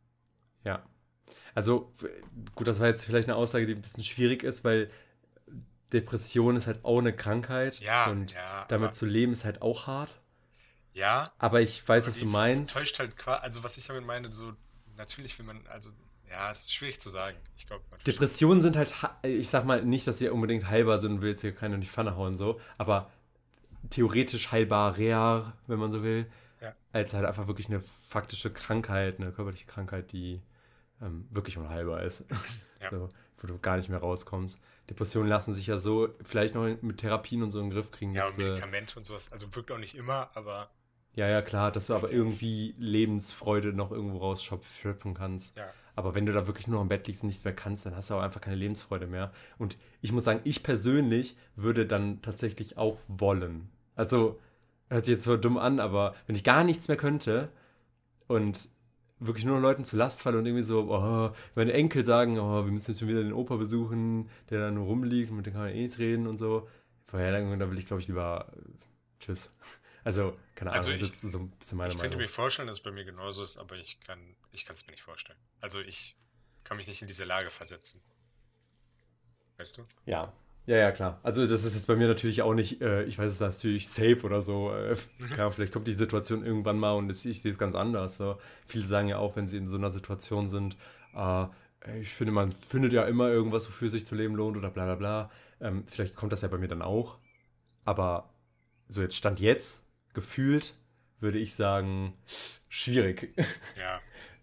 Ja. Also, f- gut, das war jetzt vielleicht eine Aussage, die ein bisschen schwierig ist, weil Depression ist halt auch eine Krankheit Ja, und ja, damit aber zu leben ist halt auch hart. ja, Aber ich weiß, aber was die du f- meinst. täuscht halt quasi, also was ich damit meine, so natürlich will man, also ja, es ist schwierig zu sagen. Ich glaube, man versteht. Depressionen sind halt, ha- ich sag mal nicht, dass sie unbedingt heilbar sind, will jetzt hier keiner in die Pfanne hauen, so, aber theoretisch heilbar, rar, wenn man so will, Ja, als halt einfach wirklich eine faktische Krankheit, eine körperliche Krankheit, die ähm, wirklich unheilbar ist. ja. So, wo du gar nicht mehr rauskommst. Depressionen lassen sich ja so vielleicht noch mit Therapien und so in den Griff kriegen, Ja, und dass äh, Medikamente und sowas, also wirkt auch nicht immer, aber ja, ja, klar, dass du hilft aber ja oft. irgendwie Lebensfreude noch irgendwo rausschöpfen kannst. Ja, Aber wenn du da wirklich nur am Bett liegst und nichts mehr kannst, dann hast du auch einfach keine Lebensfreude mehr. Und ich muss sagen, ich persönlich würde dann tatsächlich auch wollen. Also, hört sich jetzt so dumm an, aber wenn ich gar nichts mehr könnte und wirklich nur Leuten zur Last falle und irgendwie so, oh, meine Enkel sagen, oh, wir müssen jetzt schon wieder den Opa besuchen, der da nur rumliegt und mit dem kann man eh nichts reden und so. Vorher, dann, da will ich, glaube ich, lieber äh, tschüss. Also, keine also Ahnung, das ich, ist so ein bisschen meine ich könnte mir Meinung. vorstellen, dass es bei mir genauso ist, aber ich kann, ich kann es mir nicht vorstellen. Also ich kann mich nicht in diese Lage versetzen, weißt du? Ja, ja, ja, klar. Also das ist jetzt bei mir natürlich auch nicht, äh, ich weiß es natürlich safe oder so. Äh, klar, vielleicht kommt die Situation irgendwann mal und es, ich sehe es ganz anders. So. Viele sagen ja auch, wenn sie in so einer Situation sind, äh, ich finde, man findet ja immer irgendwas, wofür sich zu leben lohnt oder bla bla bla. Ähm, vielleicht kommt das ja bei mir dann auch. Aber so jetzt Stand jetzt, gefühlt, würde ich sagen, schwierig. Ja,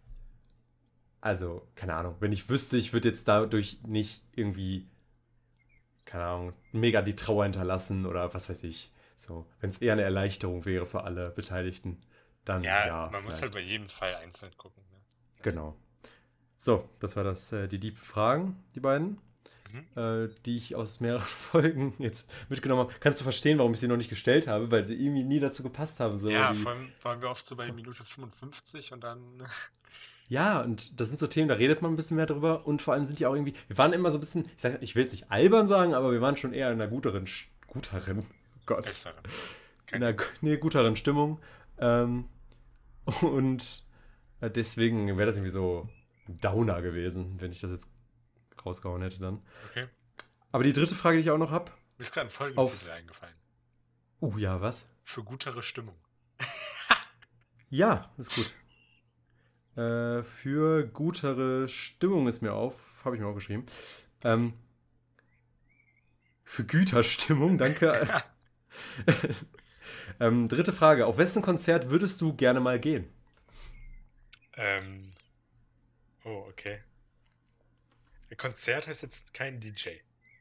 Also, keine Ahnung. Wenn ich wüsste, ich würde jetzt dadurch nicht irgendwie keine Ahnung, mega die Trauer hinterlassen oder was weiß ich. So, wenn es eher eine Erleichterung wäre für alle Beteiligten, dann ja, ja, man muss halt vielleicht. bei jedem Fall einzeln gucken, ne? Also, Genau. So, das war das, äh, die Deep Fragen, die beiden, mhm. äh, die ich aus mehreren Folgen jetzt mitgenommen habe. Kannst du verstehen, warum ich sie noch nicht gestellt habe, weil sie irgendwie nie dazu gepasst haben. So, Ja, die. vor allem waren wir oft so bei Minute fünfundfünfzig und dann, Ja, und das sind so Themen, da redet man ein bisschen mehr drüber und vor allem sind die auch irgendwie, wir waren immer so ein bisschen, ich, sag, ich will jetzt nicht albern sagen, aber wir waren schon eher in einer guteren, Sch- guteren, oh Gott, besseren. in Kein einer Gut. nee, guteren Stimmung. Ähm, und äh, deswegen wäre das irgendwie so ein Downer gewesen, wenn ich das jetzt rausgehauen hätte dann. Okay. Aber die dritte Frage, die ich auch noch habe, Mir ist gerade ein Folgentitel auf. eingefallen. Uh, ja, was? Für gutere Stimmung. Ja, ist gut. Äh, für gutere Stimmung ist mir auf, habe ich mir aufgeschrieben. Ähm, für Güterstimmung, danke. ähm, dritte Frage. Auf wessen Konzert würdest du gerne mal gehen? Ähm, oh, okay. Ein Konzert heißt jetzt kein D J.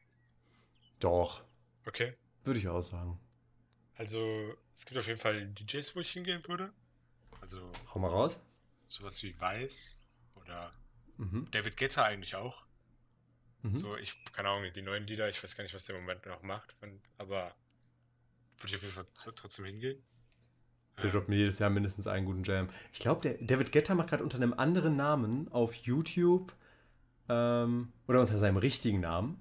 Doch, Okay. würde ich auch sagen. Also, es gibt auf jeden Fall D Js, wo ich hingehen würde. Also, Hau mal raus. sowas wie Weiß oder Mhm. David Guetta eigentlich auch. Mhm. So, ich, keine Ahnung, die neuen Lieder, ich weiß gar nicht, was der im Moment noch macht, wenn, aber würde ich auf jeden Fall tr- trotzdem hingehen. Der Ähm, droppt mir jedes Jahr mindestens einen guten Jam. Ich glaube, der David Guetta macht gerade unter einem anderen Namen auf YouTube ähm, oder unter seinem richtigen Namen.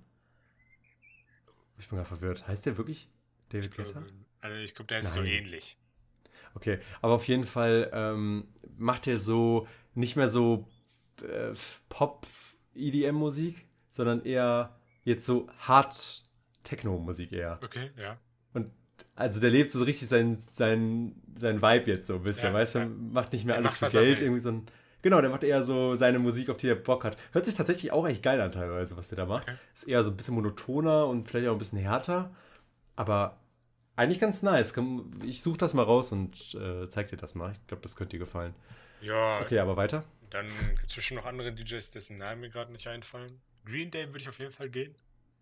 Ich bin gerade verwirrt. Heißt der wirklich ich David Guetta? glaube, also ich glaube, der ist so Nein. ähnlich. Okay, aber auf jeden Fall ähm, macht er so nicht mehr so äh, Pop-E D M-Musik, sondern eher jetzt so Hard-Techno-Musik eher. Okay, ja. Und also der lebt so richtig sein, sein, sein Vibe jetzt so ein bisschen, Ja, weißt du? ja. Macht nicht mehr Der alles macht, für was er Geld, will. irgendwie so ein. Genau, der macht eher so seine Musik, auf die er Bock hat. Hört sich tatsächlich auch echt geil an teilweise, was der da macht. Okay. Ist eher so ein bisschen monotoner und vielleicht auch ein bisschen härter, aber eigentlich ganz nice. Komm, ich suche das mal raus und äh, zeig dir das mal. Ich glaube, das könnte dir gefallen. Ja, Okay, aber weiter. dann gibt es bestimmt noch andere D Js, dessen Namen mir gerade nicht einfallen. Green Day würde ich auf jeden Fall gehen.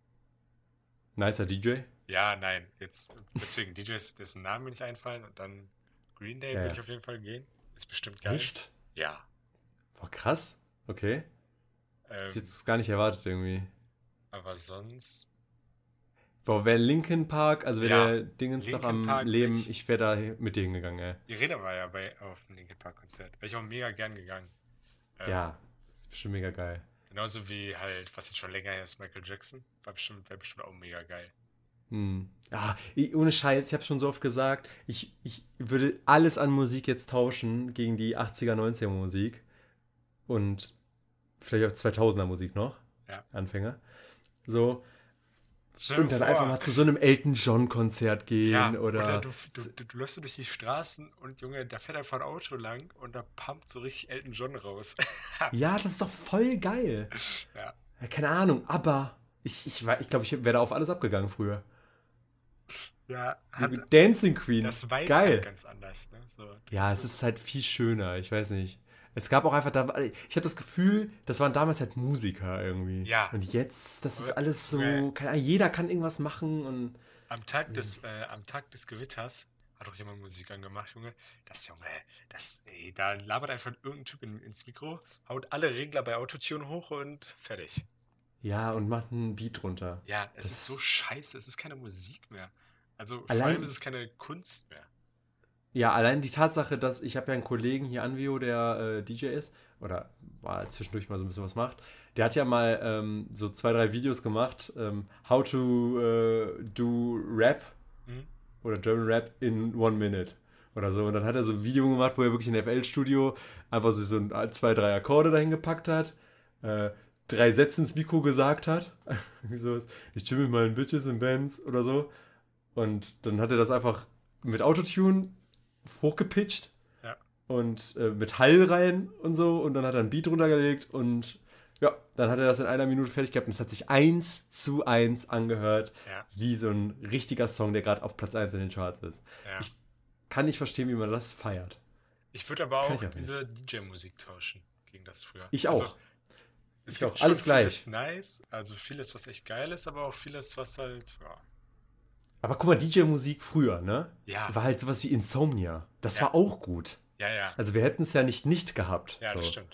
Nicer D J. Ja, nein, jetzt deswegen D Js, dessen Namen mir nicht einfallen und dann Green Day Ja, würde ja. ich auf jeden Fall gehen. Ist bestimmt geil. Echt? Ja. Boah, krass. Okay. Hätte ich Ähm, jetzt gar nicht erwartet irgendwie. aber sonst, Boah, wäre Linkin Park, also ja, wäre der Dingens doch Linkin am Park wäre Leben, ich. ich wäre da mit dir hingegangen, ey. Irene war ja bei auf dem Linkin Park Konzert. Wäre ich auch mega gern gegangen. Ähm, Ja, ist bestimmt mega geil. genauso wie halt, was jetzt schon länger her ist, Michael Jackson. War bestimmt, wäre bestimmt auch mega geil. Hm. Ah, ich, ohne Scheiß, ich habe schon so oft gesagt, ich, ich würde alles an Musik jetzt tauschen gegen die achtziger, neunziger Musik und vielleicht auch zweitausender Musik noch, Ja. Anfänger. So, Stell dir und dann einfach vor, mal zu so einem Elton John Konzert gehen ja, oder oder du, du, du, du läufst so durch die Straßen und Junge, da fährt einfach ein Auto lang und da pumpt so richtig Elton John raus. ja, das ist doch voll geil. Ja, Ja, keine Ahnung, aber ich, ich, wei- ich glaube, ich wäre da auf alles abgegangen früher. ja, hat, Junge, Dancing Queen, das Vibe halt geil. ganz anders, ne? So, du Ja, kannst es so, ist halt viel schöner, ich weiß nicht. Es gab auch einfach da, ich habe das Gefühl, das waren damals halt Musiker irgendwie. ja, Und jetzt, das ist aber, alles Junge, so, keine Ahnung, jeder kann irgendwas machen und am Tag des, äh, am Tag des Gewitters hat doch jemand Musik angemacht, Junge. Das, Junge, das, ey, da labert einfach irgendein Typ in, ins Mikro, haut alle Regler bei Autotune hoch und fertig. ja, und macht einen Beat runter. Ja, es ist so Das scheiße, es ist keine Musik mehr. Also vor allem ist allein, es keine Kunst mehr. ja, allein die Tatsache, dass ich habe ja einen Kollegen hier an Vio, der äh, D J ist oder mal zwischendurch mal so ein bisschen was macht. Der hat ja mal ähm, so zwei, drei Videos gemacht, ähm, How to äh, do Rap Hm? oder German Rap in one minute oder so. Und dann hat er so ein Video gemacht, wo er wirklich in F L-Studio einfach so ein, zwei, drei Akkorde dahin gepackt hat, äh, drei Sätze ins Mikro gesagt hat. Irgendwie sowas. Ich chill mit meinen Bitches in Bands oder so. Und dann hat er das einfach mit Autotune hochgepitcht Ja, und äh, mit Hall rein und so. Und dann hat er einen Beat runtergelegt und ja, dann hat er das in einer Minute fertig gehabt und es hat sich eins zu eins angehört, ja, wie so ein richtiger Song, der gerade auf Platz eins in den Charts ist. ja. Ich kann nicht verstehen, wie man das feiert. Ich würde aber Kann auch ich auch nicht. diese D J-Musik tauschen gegen das früher. Ich Also, auch. es Ich auch. gibt schon Alles vieles gleich. nice, also vieles, was echt geil ist, aber auch vieles, was halt, ja, Aber guck mal, D J-Musik früher, ne? ja, War halt sowas wie Insomnia. Das ja, war auch gut. ja, ja, Also wir hätten es ja nicht nicht gehabt. ja, das So. stimmt.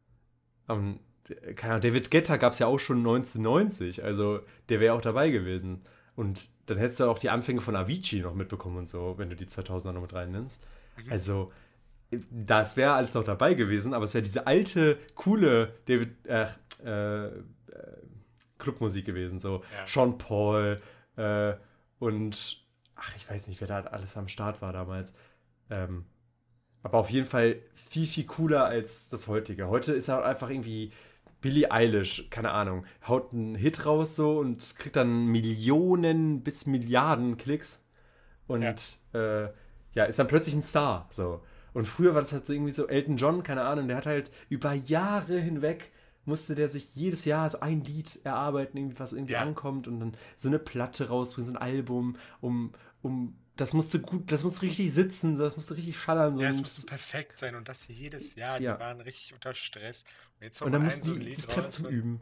Ähm, keine Ahnung, David Guetta gab es ja auch schon neunzehnhundertneunzig. Also der wäre auch dabei gewesen. Und dann hättest du auch die Anfänge von Avicii noch mitbekommen und so, wenn du die zweitausender noch mit reinnimmst. Mhm. Also das wäre alles noch dabei gewesen, aber es wäre diese alte, coole David, äh, äh, äh, Clubmusik gewesen. So Ja, Sean Paul äh, und ach, ich weiß nicht, wer da alles am Start war damals. Ähm, aber auf jeden Fall viel, viel cooler als das heutige. Heute ist er einfach irgendwie Billie Eilish, keine Ahnung, haut einen Hit raus so und kriegt dann Millionen bis Milliarden Klicks ja, und äh, ja, ist dann plötzlich ein Star. So. Und früher war das halt so irgendwie so Elton John, keine Ahnung, der hat halt über Jahre hinweg, musste der sich jedes Jahr so ein Lied erarbeiten, irgendwie, was irgendwie Ja. ankommt und dann so eine Platte rausbringen, so ein Album, um, um, das musste gut, das musste richtig sitzen, so, das musste richtig schallern. So, Ja, es und musste das- perfekt sein und das jedes Jahr. Die ja. waren richtig unter Stress. Und jetzt Und haut dann man ein mussten so ein die Lied sich treffen raus zum und Üben.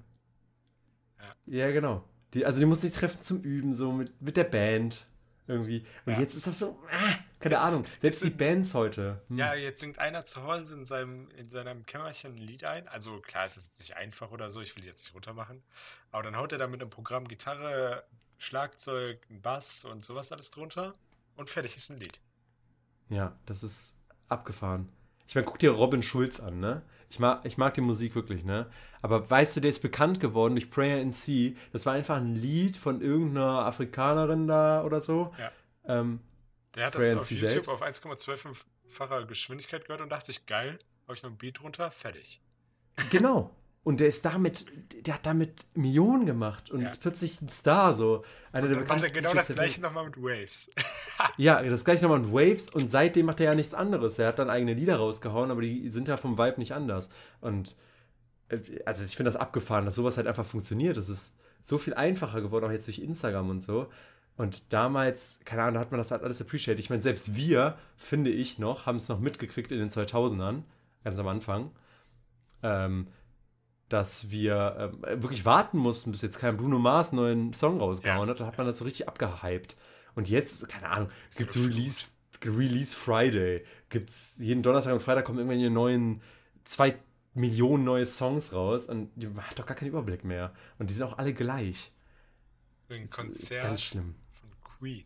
ja. Ja, genau. Die, also die mussten sich treffen zum Üben, so mit, mit der Band irgendwie. Und Ja. jetzt ist das so, ah, keine Jetzt- Ahnung. Selbst die jetzt- Bands heute. Hm. Ja, jetzt singt einer zu Hause in seinem, in seinem Kämmerchen ein Lied ein. Also klar, es ist jetzt nicht einfach oder so, ich will die jetzt nicht runtermachen. Aber dann haut er da mit einem Programm Gitarre, Schlagzeug, Bass und sowas alles drunter und fertig ist ein Lied. Ja, das ist abgefahren. Ich meine, guck dir Robin Schulz an, ne? Ich mag, ich mag die Musik wirklich, ne? Aber weißt du, der ist bekannt geworden durch Prayer in Sea. Das war einfach ein Lied von irgendeiner Afrikanerin da oder so. Ja. Ähm, Der hat Prayer das auf in Sea YouTube selbst. auf eins Komma zwölf-facher Geschwindigkeit gehört und dachte sich, geil, hau ich noch ein Beat drunter, fertig. Genau. Und der ist damit, der hat damit Millionen gemacht und Ja. ist plötzlich ein Star, so. Einer der Dann macht er bekanntesten genau D Js das der gleiche Welt. nochmal mit Waves. Ja, das gleiche nochmal mit Waves und seitdem macht er ja nichts anderes. Er hat dann eigene Lieder rausgehauen, aber die sind ja vom Vibe nicht anders. Und äh, also ich finde das abgefahren, dass sowas halt einfach funktioniert. Das ist so viel einfacher geworden, auch jetzt durch Instagram und so. Und damals, keine Ahnung, da hat man das halt alles appreciated. Ich meine, selbst wir, finde ich noch, haben es noch mitgekriegt in den zweitausendern, ganz am Anfang, ähm, dass wir ähm, wirklich warten mussten, bis jetzt kein Bruno Mars einen neuen Song rausgehauen Ja. hat. Da hat man das so richtig abgehypt. Und jetzt, keine Ahnung, es gibt So so Release, Release Friday. Gibt's jeden Donnerstag und Freitag kommen irgendwelche neuen, zwei Millionen neue Songs raus und die- man hat doch gar keinen Überblick mehr. Und die sind auch alle gleich. Ein Das ist Konzert ganz schlimm. von Queen.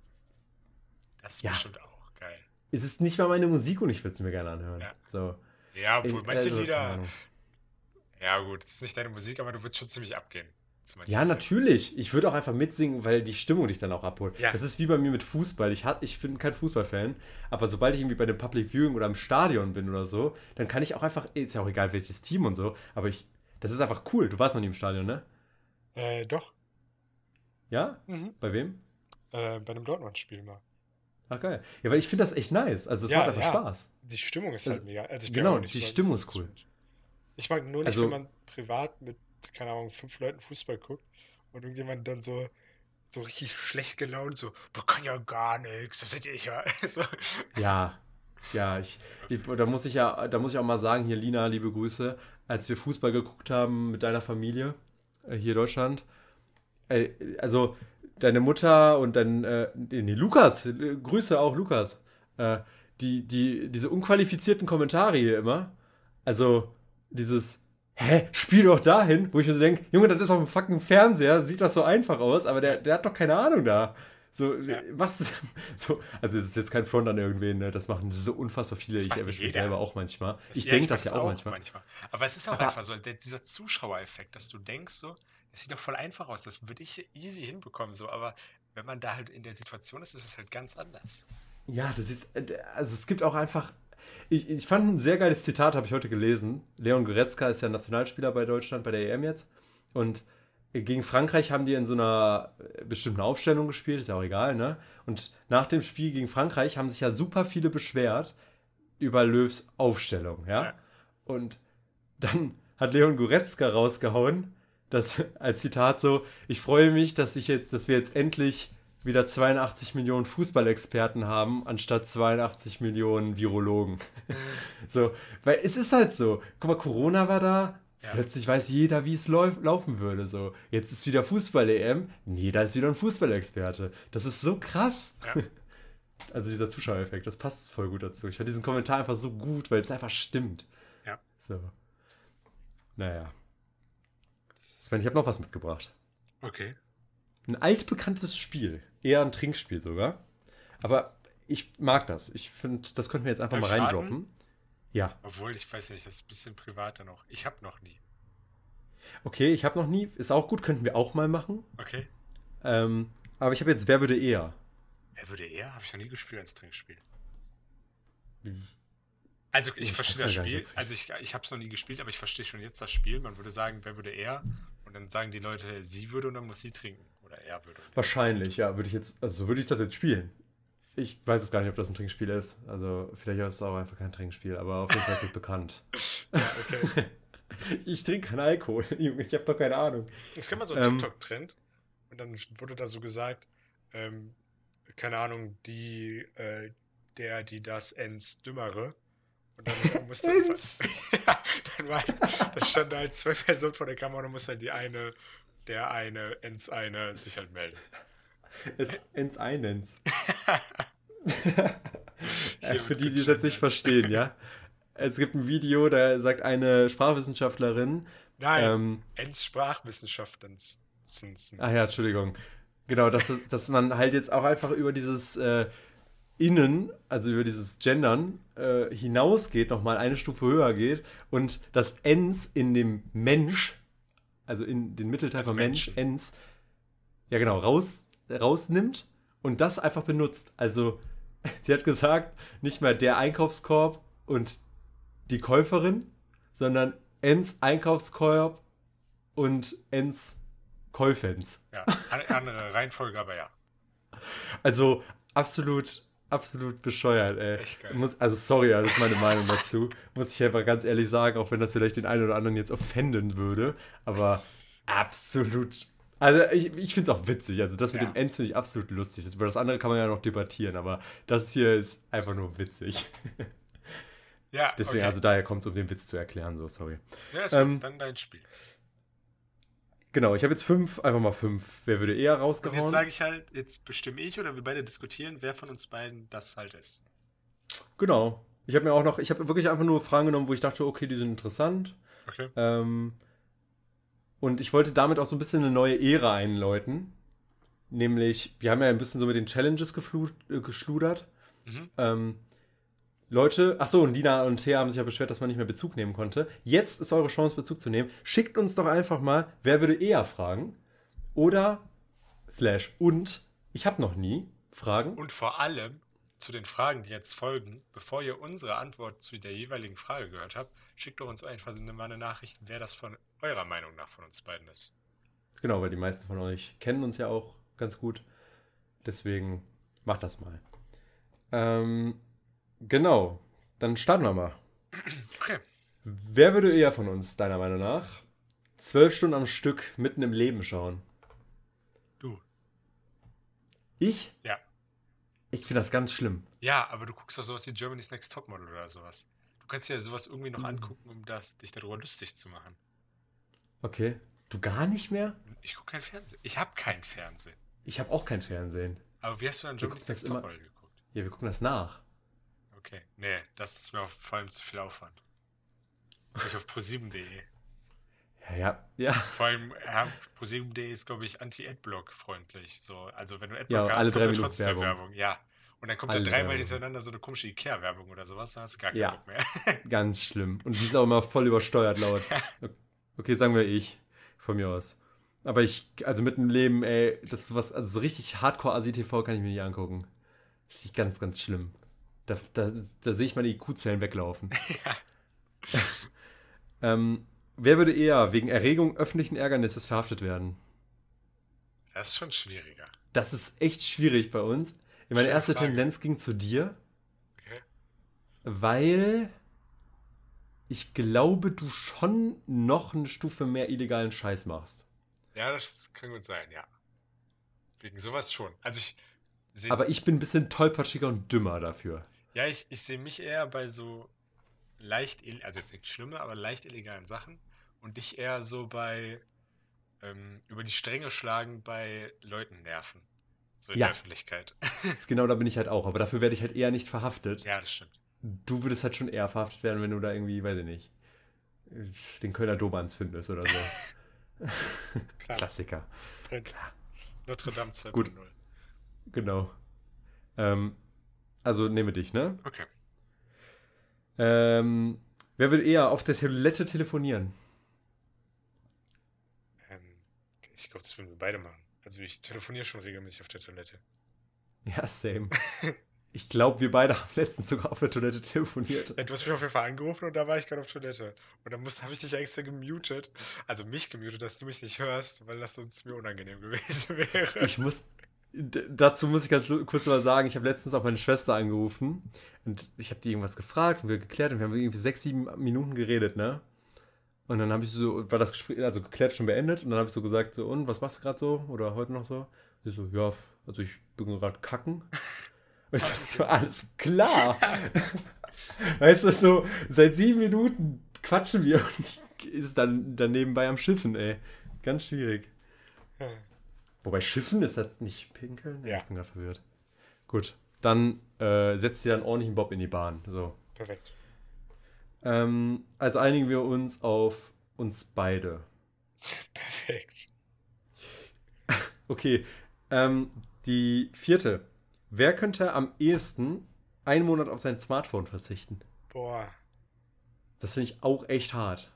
Das ist Ja. bestimmt auch geil. Es ist nicht mal meine Musik und ich würde es mir gerne anhören. Ja. So. Ja, obwohl Ich- manche also, keine Lieder. Ahnung. Ja, gut, es ist nicht deine Musik, aber du würdest schon ziemlich abgehen. zu manchen Ja, Liedern. natürlich. Ich würde auch einfach mitsingen, weil die Stimmung dich dann auch abholt. Ja. Das ist wie bei mir mit Fußball. Ich, hat- ich bin kein Fußballfan, aber sobald ich irgendwie bei einem Public Viewing oder im Stadion bin oder so, dann kann ich auch einfach, ist ja auch egal welches Team und so, aber ich, das ist einfach cool. Du warst noch nie im Stadion, ne? Äh, doch. Ja? Mhm. Bei wem? Äh, bei einem Dortmund-Spiel mal. Ach geil. Ja, weil ich finde das echt nice. Also es Ja, macht einfach ja. Spaß. Die Stimmung ist Das- halt mega. Also ich bin genau, auch nicht die so- Stimmung ist cool. Ich mag nur nicht, Also- wenn man privat mit, keine Ahnung, fünf Leuten Fußball guckt und irgendjemand dann so, so richtig schlecht gelaunt, so, boah, kann ja gar nichts, das hätte ich ja. So. Ja, ja, ich, ich, da muss ich ja, da muss ich auch mal sagen, hier Lina, liebe Grüße, als wir Fußball geguckt haben mit deiner Familie, äh, hier in Deutschland, äh, also deine Mutter und dann, äh, nee, Lukas, äh, Grüße auch Lukas, äh, die, die, diese unqualifizierten Kommentare hier immer, also dieses, hä, spiel doch dahin, wo ich mir so denke, Junge, das ist auf dem fucking Fernseher, sieht das so einfach aus, aber der, der hat doch keine Ahnung da. So, Ja. was, so, also das ist jetzt kein Front an irgendwen, ne? Das machen so unfassbar viele, Das ich macht erwische mich jeder. selber auch manchmal. Ich Ja, denke mag das ja auch manchmal. Aber es ist auch Aber- einfach so, der, dieser Zuschauereffekt, dass du denkst so, das sieht doch voll einfach aus, das würde ich easy hinbekommen, so, aber wenn man da halt in der Situation ist, ist es halt ganz anders. Ja, das ist, also es gibt auch einfach, ich, ich fand ein sehr geiles Zitat, habe ich heute gelesen. Leon Goretzka ist ja Nationalspieler bei Deutschland, bei der E M jetzt. Und gegen Frankreich haben die in so einer bestimmten Aufstellung gespielt, ist ja auch egal, ne? Und nach dem Spiel gegen Frankreich haben sich ja super viele beschwert über Löws Aufstellung, ja? Ja. Und dann hat Leon Goretzka rausgehauen, dass als Zitat so, ich freue mich, dass, ich jetzt, dass wir jetzt endlich wieder zweiundachtzig Millionen Fußballexperten haben, anstatt zweiundachtzig Millionen Virologen. So, weil es ist halt so, guck mal, Corona war da, Ja. plötzlich weiß jeder, wie es lau laufen würde. So, jetzt ist wieder Fußball-E M, jeder ist wieder ein Fußballexperte. Das ist so krass. Ja. Also dieser Zuschauereffekt, das passt voll gut dazu. Ich fand diesen Kommentar einfach so gut, weil es einfach stimmt. Ja. So. Naja. Sven, ich habe noch was mitgebracht. Okay. Ein altbekanntes Spiel. Eher ein Trinkspiel sogar. Aber ich mag das. Ich finde, das könnten wir jetzt einfach Darf mal ich reindroppen. Ja. Obwohl, ich weiß nicht, das ist ein bisschen privater noch. Ich habe noch nie. Okay, ich habe noch nie. Ist auch gut, könnten wir auch mal machen. Okay. Ähm, aber ich habe jetzt Wer würde eher? Wer würde eher? Habe ich noch nie gespielt als Trinkspiel. Hm. Also ich Ich verstehe weiß das gar nicht, Spiel. was- Also ich, ich habe es noch nie gespielt, aber ich verstehe schon jetzt das Spiel. Man würde sagen, wer würde eher? Und dann sagen die Leute, sie würde und dann muss sie trinken. Oder er würde. und er Wahrscheinlich, ja, würde ich jetzt, also so würde ich das jetzt spielen. Ich weiß es gar nicht, ob das ein Trinkspiel ist. Also vielleicht ist es auch einfach kein Trinkspiel, aber auf jeden Fall ist es bekannt. Ja, okay. Ich trinke keinen Alkohol, Junge, ich habe doch keine Ahnung. Es gab mal so einen Ähm, TikTok-Trend und dann wurde da so gesagt, ähm, keine Ahnung, die, äh, der, die das ens Dümmere. Und dann musste Ins. ja, dann, war halt, dann standen halt zwei Personen vor der Kamera und dann musste halt die eine, der eine, ens eine sich halt melden. Es ins Einens. Ja, Hier für wird die, die es jetzt nicht gegendert. verstehen, ja. Es gibt ein Video, da sagt eine Sprachwissenschaftlerin, Nein, ähm, ens Sprachwissenschaften. Sind, ach ja, sind, Entschuldigung. Genau, dass, es- dass man halt jetzt auch einfach über dieses äh, Innen, also über dieses Gendern, äh, hinausgeht, nochmal eine Stufe höher geht und das Ens in dem Mensch, also in den Mittelteil Also von Mensch, Menschen. Ens, ja genau, raus, rausnimmt und das einfach benutzt. Also sie hat gesagt, nicht mehr der Einkaufskorb und die Käuferin, sondern Ens Einkaufskorb und Ens Käufens. Ja, an- andere Reihenfolge, aber ja. Also absolut, absolut bescheuert, ey. Echt geil. Muss, also sorry, ja, das ist meine Meinung dazu. Muss ich einfach ganz ehrlich sagen, auch wenn das vielleicht den einen oder anderen jetzt offenden würde. Aber absolut. Also ich, ich finde es auch witzig. Also das mit Ja. dem Ends finde ich absolut lustig. Das, über das andere kann man ja noch debattieren, aber das hier ist einfach nur witzig. Ja, Deswegen, okay. also daher kommt es, um den Witz zu erklären, so, sorry. Ja, ist Ähm, gut, dann dein Spiel. Genau, ich habe jetzt fünf, einfach mal fünf. Wer würde eher Und jetzt rausgehauen? sage ich halt, jetzt bestimme ich oder wir beide diskutieren, wer von uns beiden das halt ist. Genau. Ich habe mir auch noch, ich habe wirklich einfach nur Fragen genommen, wo ich dachte, okay, die sind interessant. Okay. Ähm, und ich wollte damit auch so ein bisschen eine neue Ära einläuten. Nämlich, wir haben ja ein bisschen so mit den Challenges geflu- äh, geschludert. Mhm. Ähm, Leute, ach so, und Lina und Thea haben sich ja beschwert, dass man nicht mehr Bezug nehmen konnte. Jetzt ist eure Chance, Bezug zu nehmen. Schickt uns doch einfach mal, wer würde eher fragen? Oder, slash, und, ich habe noch nie Fragen. Und vor allem zu den Fragen, die jetzt folgen, bevor ihr unsere Antwort zu der jeweiligen Frage gehört habt, schickt doch uns einfach mal eine Nachricht, wer das von eurer Meinung nach von uns beiden ist. Genau, weil die meisten von euch kennen uns ja auch ganz gut. Deswegen macht das mal. Ähm, genau, dann starten wir mal. Okay. Wer würde eher von uns, deiner Meinung nach, zwölf Stunden am Stück mitten im Leben schauen? Du. Ich? Ja. Ich finde das ganz schlimm. Ja, aber du guckst doch sowas wie Germany's Next Topmodel oder sowas. Du kannst dir ja sowas irgendwie noch angucken, um das, dich darüber lustig zu machen. Okay. Du gar nicht mehr? Ich gucke kein Fernsehen. Ich habe kein Fernsehen. Ich habe auch kein Fernsehen. Aber wie hast du dann Wir Germany's gucken das Next immer. Topmodel geguckt? Ja, wir gucken das nach. Okay. Nee, das ist mir vor allem zu viel Aufwand. Ich auf prosieben punkt de. Ja, ja, ja. Vor allem, ja, prosieben punkt de ist, glaube ich, anti-Adblock freundlich. So, also wenn du Adblock Ja, hast, alle drei kommt da Minuten trotzdem Werbung. Werbung. Ja. Und dann kommt Alle da drei dreimal Minuten. hintereinander so eine komische Ikea-Werbung oder sowas, dann hast du gar keinen Ja. Bock mehr. Ganz schlimm. Und die ist auch immer voll übersteuert laut. Okay, sagen wir ich. Von mir aus. Aber ich, also mitten im Leben, ey, das ist sowas, also so richtig Hardcore-Asi T V kann ich mir nicht angucken. Richtig ganz, ganz schlimm. Da, da, da sehe ich meine I Q-Zellen weglaufen. Ja. Ähm, wer würde eher wegen Erregung öffentlichen Ärgernisses verhaftet werden? Das ist schon schwieriger. Das ist echt schwierig bei uns. Meine Schöne erste Frage. Tendenz ging zu dir, Okay. weil ich glaube, du schon noch eine Stufe mehr illegalen Scheiß machst. Ja, das kann gut sein, ja. Wegen sowas schon. Also ich sehe, Aber ich bin ein bisschen tollpatschiger und dümmer dafür. ja, ich, ich sehe mich eher bei so leicht, ill- also jetzt nichts Schlimmes, aber leicht illegalen Sachen und dich eher so bei ähm, über die Stränge schlagen bei Leuten nerven. So in Ja. der Öffentlichkeit. Genau, da bin ich halt auch. Aber dafür werde ich halt eher nicht verhaftet. Ja, das stimmt. Du würdest halt schon eher verhaftet werden, wenn du da irgendwie, weiß ich nicht, den Kölner Dom anzündest oder so. Klar. Klassiker. Klar. Notre Dame zwei Gut. Punkt null. Genau. Ähm, also nehme dich, ne? Okay. Ähm, wer will eher auf der Toilette telefonieren? Ähm, ich glaube, das würden wir beide machen. Also ich telefoniere schon regelmäßig auf der Toilette. Ja, same. Ich glaube, wir beide haben letztens sogar auf der Toilette telefoniert. Ja, du hast mich auf jeden Fall angerufen und da war ich gerade auf Toilette. Und dann habe ich dich extra gemutet, also mich gemutet, dass du mich nicht hörst, weil das sonst mir unangenehm gewesen wäre. Ich muss, D dazu muss ich ganz kurz mal sagen, ich habe letztens auch meine Schwester angerufen und ich habe die irgendwas gefragt und wir geklärt und wir haben irgendwie sechs, sieben Minuten geredet, ne? Und dann habe ich so, war das Gespräch, also geklärt schon beendet und dann habe ich so gesagt, so, und was machst du gerade so? Oder heute noch so? Ich so, ja, also ich bin gerade kacken. Und ich sag so, alles klar. Weißt du, so, seit sieben Minuten quatschen wir und die ist dann, dann nebenbei am Schiffen, ey. Ganz schwierig. Wobei Schiffen ist das nicht pinkeln? Nee, Ja, ich bin gerade verwirrt. Gut, dann äh, setzt ihr dann ordentlich einen Bob in die Bahn. So. perfekt. Ähm, also einigen wir uns auf uns beide. Perfekt. Okay, ähm, die vierte. Wer könnte am ehesten einen Monat auf sein Smartphone verzichten? Boah, Das finde ich auch echt hart.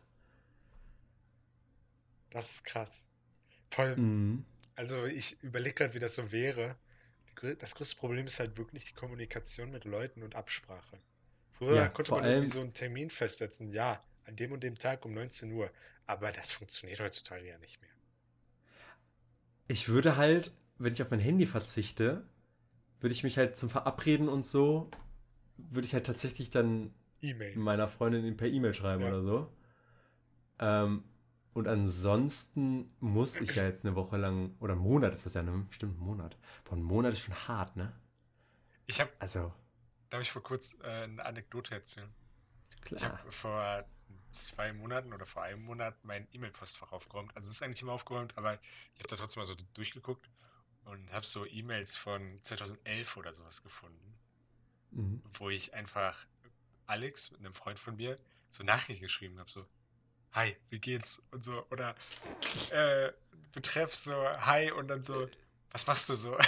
das ist krass. Vor allem, Mhm. also ich überlege gerade, wie das so wäre. Die grö- Das größte Problem ist halt wirklich die Kommunikation mit Leuten und Absprache. Früher Ja, konnte vor man irgendwie allem, so einen Termin festsetzen, ja, an dem und dem Tag um neunzehn Uhr. Aber das funktioniert heutzutage ja nicht mehr. ich würde halt, wenn ich auf mein Handy verzichte, würde ich mich halt zum Verabreden und so, würde ich halt tatsächlich dann E-Mail. meiner Freundin per E-Mail schreiben Ja. oder so. Ähm, und ansonsten muss ich ja jetzt eine Woche lang, oder einen Monat ist das ja, ne? Stimmt, ein Monat. Boah, ein Monat ist schon hart, ne? Ich habe, Also, darf ich vor kurz äh, eine Anekdote erzählen? Ich habe klar. vor zwei Monaten oder vor einem Monat mein E-Mail-Postfach aufgeräumt. Also es ist eigentlich immer aufgeräumt, aber ich habe da trotzdem mal so durchgeguckt und habe so E-Mails von zweitausendelf oder sowas gefunden, Mhm. wo ich einfach Alex, einem Freund von mir, so Nachrichten geschrieben habe, so, hi, wie geht's? Und so, oder äh, betreff so, hi, und dann so, was machst du so?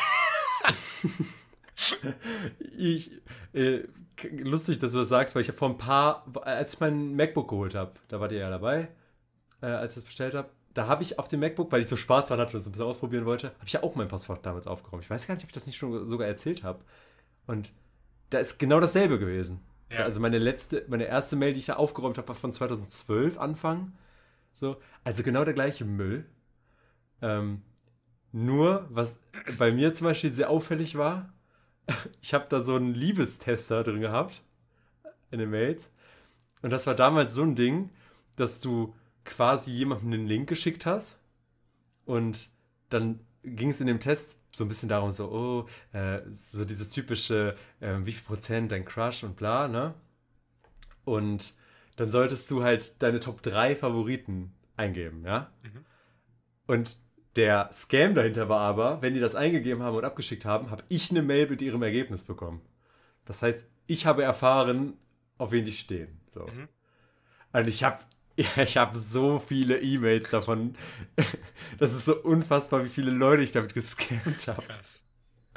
Ich, äh, k- lustig, dass du das sagst, weil ich habe vor ein paar, als ich mein MacBook geholt habe, da wart ihr ja dabei, äh, als ich das bestellt habe, da habe ich auf dem MacBook, weil ich so Spaß dran hatte und so ein bisschen ausprobieren wollte, habe ich ja auch mein Passwort damals aufgeräumt. Ich weiß gar nicht, ob ich das nicht schon sogar erzählt habe. Und da ist genau dasselbe gewesen. Da- Ja, Also meine letzte, meine erste Mail, die ich da aufgeräumt habe, war von zweitausendzwölf Anfang. So, also genau der gleiche Müll. Ähm, nur, was bei mir zum Beispiel sehr auffällig war, ich habe da so einen Liebestester drin gehabt in den Mails. Und das war damals so ein Ding, dass du quasi jemandem einen Link geschickt hast und dann ging es in dem Test so ein bisschen darum, so, oh, äh, so dieses typische, äh, wie viel Prozent dein Crush und bla, ne? Und dann solltest du halt deine Top drei Favoriten eingeben, ja? mhm. Und der Scam dahinter war aber, wenn die das eingegeben haben und abgeschickt haben, habe ich eine Mail mit ihrem Ergebnis bekommen. Das heißt, ich habe erfahren, auf wen die stehen. So. Mhm. Und ich habe ja, ich habe so viele E-Mails davon. Das ist so unfassbar, wie viele Leute ich damit gescammt habe. Krass.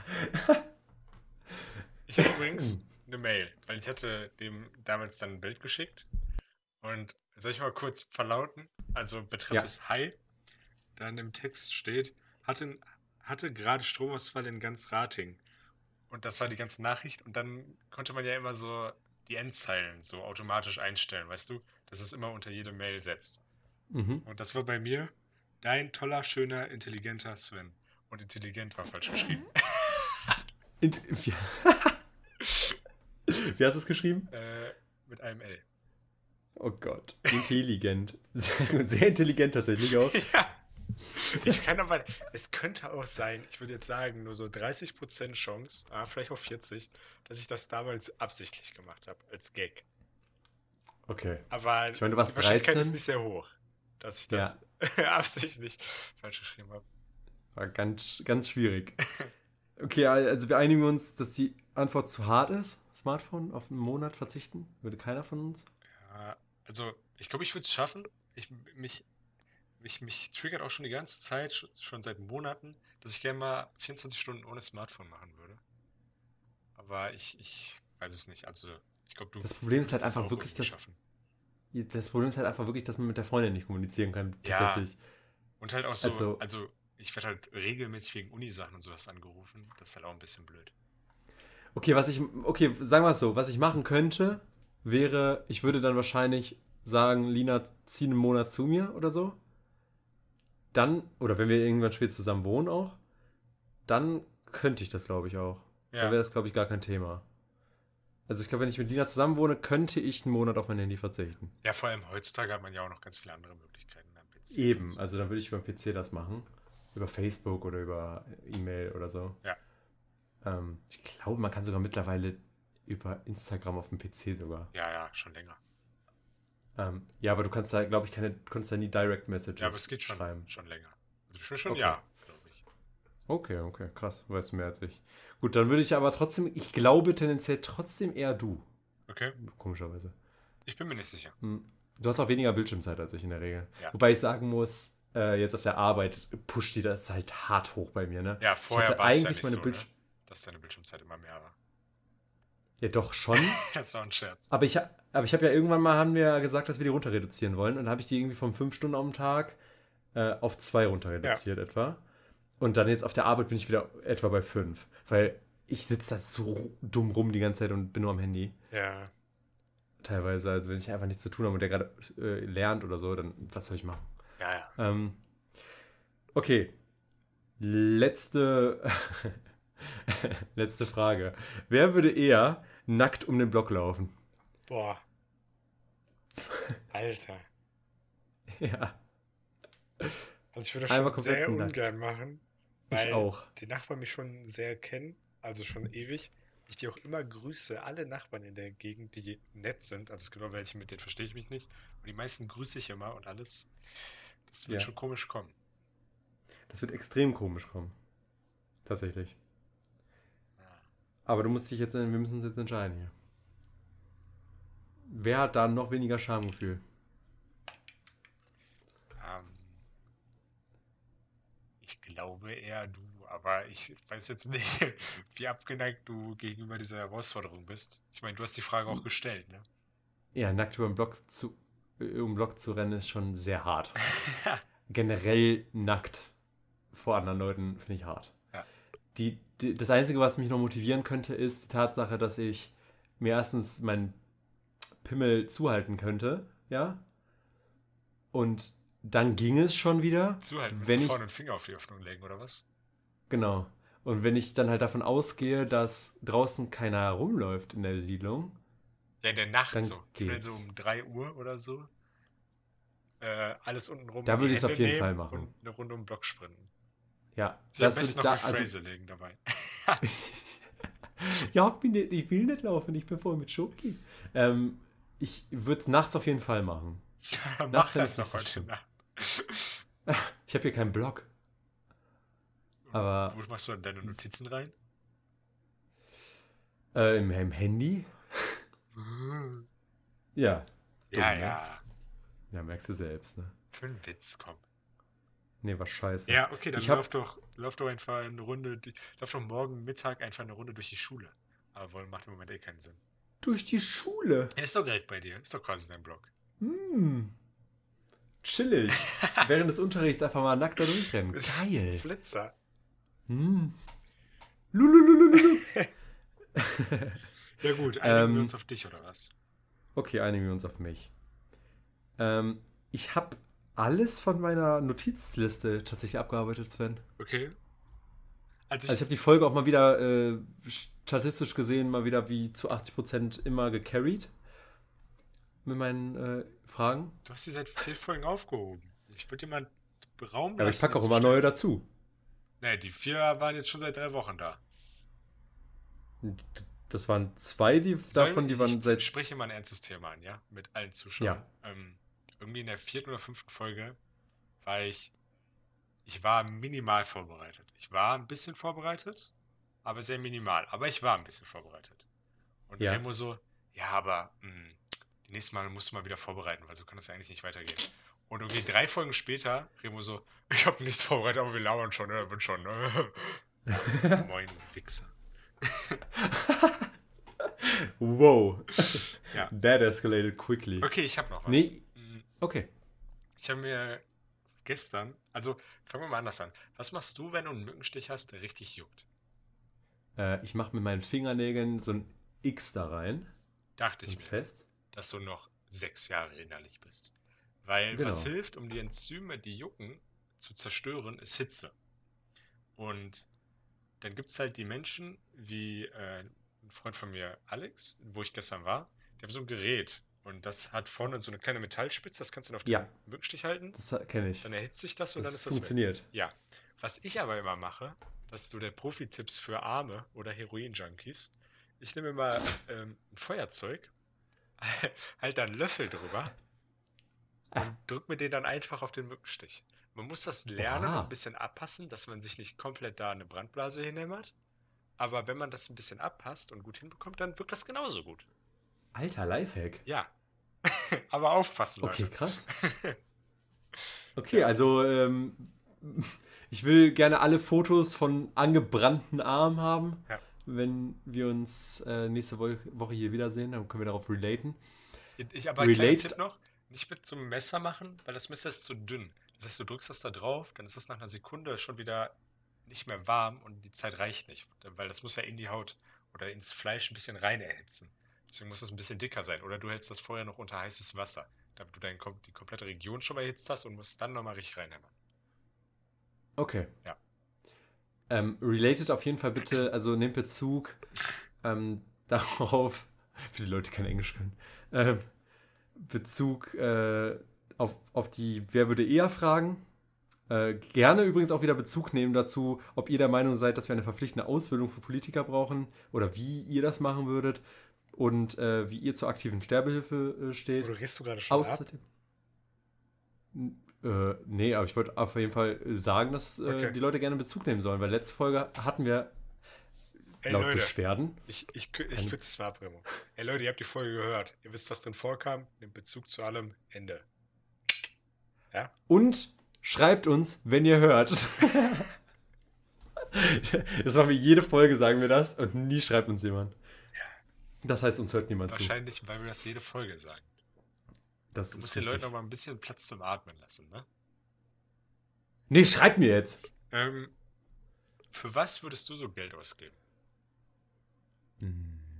Ich habe übrigens eine Mail, weil ich hatte dem damals dann ein Bild geschickt und soll ich mal kurz verlauten? Also betreff Ja. es Hi, dann im Text steht, hatte, hatte gerade Stromausfall in ganz Rating. Und das war die ganze Nachricht und dann konnte man ja immer so die Endzeilen so automatisch einstellen, weißt du, dass es immer unter jede Mail setzt. Mhm. Und das war bei mir dein toller, schöner, intelligenter Sven. Und intelligent war falsch geschrieben. Int wie, wie hast du es geschrieben? äh, mit einem L. Oh Gott. Intelligent. Sehr, sehr intelligent tatsächlich auch. Ja. Ich kann aber, es könnte auch sein, ich würde jetzt sagen, nur so dreißig Prozent Chance, ah, vielleicht auch vierzig, dass ich das damals absichtlich gemacht habe, als Gag. Okay. Aber Ich meine, du die warst Wahrscheinlichkeit ist dreizehn. nicht sehr hoch, dass ich Ja, das absichtlich falsch geschrieben habe. war ganz, ganz schwierig. Okay, also wir einigen uns, dass die Antwort zu hart ist. Smartphone auf einen Monat verzichten? Würde keiner von uns? Ja, also, ich glaube, ich würde es schaffen. Ich, mich, mich, mich triggert auch schon die ganze Zeit, sch- schon seit Monaten, dass ich gerne mal vierundzwanzig Stunden ohne Smartphone machen würde. Aber ich, ich weiß es nicht. Also, ich glaube, du Das Problem ist halt würdest es einfach auch wirklich, irgendwie dass schaffen. das Problem ist halt einfach wirklich, dass man mit der Freundin nicht kommunizieren kann, Ja, tatsächlich. und halt auch so, Also, also, ich werde halt regelmäßig wegen Unisachen und sowas angerufen. Das ist halt auch ein bisschen blöd. okay, was ich, okay, sagen wir es so, was ich machen könnte, wäre, ich würde dann wahrscheinlich sagen, Lina, zieh einen Monat zu mir oder so. Dann, oder wenn wir irgendwann später zusammen wohnen auch, dann könnte ich das, glaube ich, auch. Ja. Dann wäre das, glaube ich, gar kein Thema. Also ich glaube, wenn ich mit Lina zusammen wohne, könnte ich einen Monat auf mein Handy verzichten. Ja, vor allem heutzutage hat man ja auch noch ganz viele andere Möglichkeiten am P C. und Eben, so. also dann würde ich über den P C das machen. Über Facebook oder über E-Mail oder so. Ja. Ähm, ich glaube, man kann sogar mittlerweile über Instagram auf dem P C sogar. Ja, ja, schon länger. Ähm, ja, aber du kannst da, glaube ich, keine, du kannst da nie Direct Messages Ja, aber es geht schon, schreiben. schon länger. Also bestimmt schon ein Okay. Jahr, glaube ich. Okay, okay, krass. Weißt du mehr als ich. Gut, dann würde ich aber trotzdem, ich glaube tendenziell trotzdem eher du. Okay. Komischerweise. Ich bin mir nicht sicher. Hm. Du hast auch weniger Bildschirmzeit als ich in der Regel. Ja. Wobei ich sagen muss, äh, jetzt auf der Arbeit pusht die das halt hart hoch bei mir, ne? Ja, Ich vorher hatte war es ja eigentlich nicht meine so, Bildsch- ne? dass deine Bildschirmzeit immer mehr war. Ja, doch schon. Das war ein Scherz. Aber ich, ha- aber ich habe ja irgendwann mal haben wir ja gesagt, dass wir die runter reduzieren wollen. Und dann habe ich die irgendwie von fünf Stunden am Tag äh, auf zwei runter reduziert etwa. Und dann jetzt auf der Arbeit bin ich wieder etwa bei fünf. Weil ich sitze da so dumm rum die ganze Zeit und bin nur am Handy. Ja. Teilweise. Also wenn ich einfach nichts zu tun habe und der gerade äh, lernt oder so, dann was soll ich machen? Ja, ja. Ähm, okay. Letzte, letzte Frage. Wer würde eher nackt um den Block laufen? Boah. Alter. Ja, Also ich würde das Einmal schon komplett sehr nackt. ungern machen, ich weil auch. die Nachbarn mich schon sehr kennen, also schon ewig. Ich die auch immer grüße, alle Nachbarn in der Gegend, die nett sind. Also es gibt auch welche, mit denen verstehe ich mich nicht. Und die meisten grüße ich immer und alles. Das wird Ja. schon komisch kommen. Das wird extrem komisch kommen. Tatsächlich. Ja. Aber du musst dich jetzt, wir müssen uns jetzt entscheiden hier. Wer hat da noch weniger Schamgefühl? Ähm, ich glaube eher du, aber ich weiß jetzt nicht, wie abgeneigt du gegenüber dieser Herausforderung bist. Ich meine, du hast die Frage auch gestellt, ne? Ja, nackt über den Block zu, äh, um den Block zu rennen ist schon sehr hart. Generell nackt vor anderen Leuten finde ich hart. Ja. Die, die, das Einzige, was mich noch motivieren könnte, ist die Tatsache, dass ich mir erstens meinen Pimmel zuhalten könnte, ja. Und dann ging es schon wieder. Zuhalten, wenn willst du ich vorne einen Finger auf die Öffnung legen, oder was? Genau. Und wenn ich dann halt davon ausgehe, dass draußen keiner rumläuft in der Siedlung, Ja, in der Nacht dann so. Schnell geht's. so um drei Uhr oder so. Äh, alles unten rum Da in die würde ich's Hände auf jeden nehmen Fall machen. und eine Runde um den Block sprinten. Ja, Sich am das würde ich besten noch da. eine Also, Phrase legen dabei. ja, ich, bin nicht, ich will nicht laufen, ich bin voll mit Schoki. Ähm, ich würde es nachts auf jeden Fall machen. Mach Nachts fänd das ich doch nicht so heute schlimm. Nacht. Ich habe hier keinen Block. Aber Wo machst du denn deine Notizen rein? äh, im, im Handy? Ja. Dumm, Ja, ne? ja. Ja, merkst du selbst, ne? Für einen Witz, komm. Nee, war scheiße. Ja, okay, dann Ich hab- lauf doch, lauf doch einfach eine Runde, durch- lauf doch morgen Mittag einfach eine Runde durch die Schule. Aber wohl macht im Moment eh keinen Sinn. Durch die Schule. Er ist doch direkt bei dir, ist doch quasi dein Block. Hm. Chillig. Während des Unterrichts einfach mal nackt da durchrennen. Ist ein Geil. Flitzer. Hm. Lululululu. Ja gut, einigen Ähm, wir uns auf dich oder was? Okay, einigen wir uns auf mich. Ähm, ich habe alles von meiner Notizliste tatsächlich abgearbeitet, Sven. Okay. Also ich, Also ich habe die Folge auch mal wieder äh, statistisch gesehen, mal wieder wie zu achtzig Prozent immer gecarried mit meinen äh, Fragen. du hast die seit vier Folgen aufgehoben. Ich würde dir mal Raum lassen. Aber ich packe auch zu immer stellen. neue dazu. Nee, die vier waren jetzt schon seit drei Wochen da. Das waren zwei die Sollen- davon, die ich, waren seit... Ich spreche mal ein ernstes Thema an, ja? Mit allen Zuschauern. Ähm, irgendwie in der vierten oder fünften Folge war ich, ich war minimal vorbereitet. Ich war ein bisschen vorbereitet, aber sehr minimal. Aber ich war ein bisschen vorbereitet. Und Ja. Remo so, ja, aber mh, die nächste Mal musst du mal wieder vorbereiten, weil so kann das ja eigentlich nicht weitergehen. Und irgendwie drei Folgen später, Remo so, ich habe nichts vorbereitet, aber wir labern schon, ne? Wird schon, ne? Moin, Wichser. Wow. Ja. That escalated quickly. Okay, ich habe noch was. Nee. Mm, Okay. Ich habe mir gestern, also fangen wir mal anders an. Was machst du, wenn du einen Mückenstich hast, der richtig juckt? Äh, ich mache mit meinen Fingernägeln so ein X da rein. Dachte ich Ins mir, Fest. dass du noch sechs Jahre innerlich bist. Weil Genau. was hilft, um die Enzyme, die jucken, zu zerstören, ist Hitze. Und dann gibt es halt die Menschen, wie äh, ein Freund von mir, Alex, wo ich gestern war, die haben so ein Gerät und das hat vorne so eine kleine Metallspitze, das kannst du dann auf Ja, den Mückenstich halten, das kenne ich. dann erhitzt sich das und dann Das ist das weg. funktioniert. Ja, was ich aber immer mache, das ist so der Profi-Tipps für Arme oder Heroin-Junkies. Ich nehme immer ähm, ein Feuerzeug, halt da einen Löffel drüber und drück mir den dann einfach auf den Mückenstich. Man muss das lernen und ein Oha, bisschen abpassen, dass man sich nicht komplett da eine Brandblase hinhämmert. Aber wenn man das ein bisschen abpasst und gut hinbekommt, dann wirkt das genauso gut. alter Lifehack. Ja, aber aufpassen, Okay, Leute. krass. Okay, Ja, also ähm, ich will gerne alle Fotos von angebrannten Armen haben. ja. Wenn wir uns äh, nächste Woche, Woche hier wiedersehen, dann können wir darauf relaten. Ich aber ein kleiner Related, Tipp noch, nicht mit so einem Messer machen, weil das Messer ist zu dünn. Das heißt, du drückst das da drauf, dann ist es nach einer Sekunde schon wieder nicht mehr warm und die Zeit reicht nicht, weil das muss ja in die Haut oder ins Fleisch ein bisschen rein erhitzen. Deswegen muss es ein bisschen dicker sein. Oder du hältst das vorher noch unter heißes Wasser, damit du dein, kom- die komplette Region schon mal erhitzt hast und musst es dann nochmal richtig reinhämmern. okay. Ja. Ähm, related auf jeden Fall bitte, also nehmt Bezug ähm, darauf, für die Leute, die kein Englisch können, ähm, Bezug äh, auf, auf die Wer würde eher fragen. Äh, gerne übrigens auch wieder Bezug nehmen dazu, ob ihr der Meinung seid, dass wir eine verpflichtende Ausbildung für Politiker brauchen oder wie ihr das machen würdet und äh, wie ihr zur aktiven Sterbehilfe äh, steht. Oder riechst du gerade schon ab? Außerdem, äh, nee, aber ich wollte auf jeden Fall sagen, dass äh, Okay. die Leute gerne Bezug nehmen sollen, weil letzte Folge hatten wir Ey laut Leute, Beschwerden. ich, ich, kü- ich Ein, kürze es mal ab, Remo. Ey Leute, ihr habt die Folge gehört. Ihr wisst, was drin vorkam. Nehmt Bezug zu allem. Ende. Ja? und schreibt uns, wenn ihr hört. Das machen wir jede Folge, sagen wir das, und nie schreibt uns jemand. Das heißt, uns hört niemand zu. Wahrscheinlich, weil wir das jede Folge sagen. Das Du musst ist den Leuten richtig. noch mal ein bisschen Platz zum Atmen lassen, ne? Nee, schreibt mir jetzt. Ähm, für was würdest du so Geld ausgeben? Hm.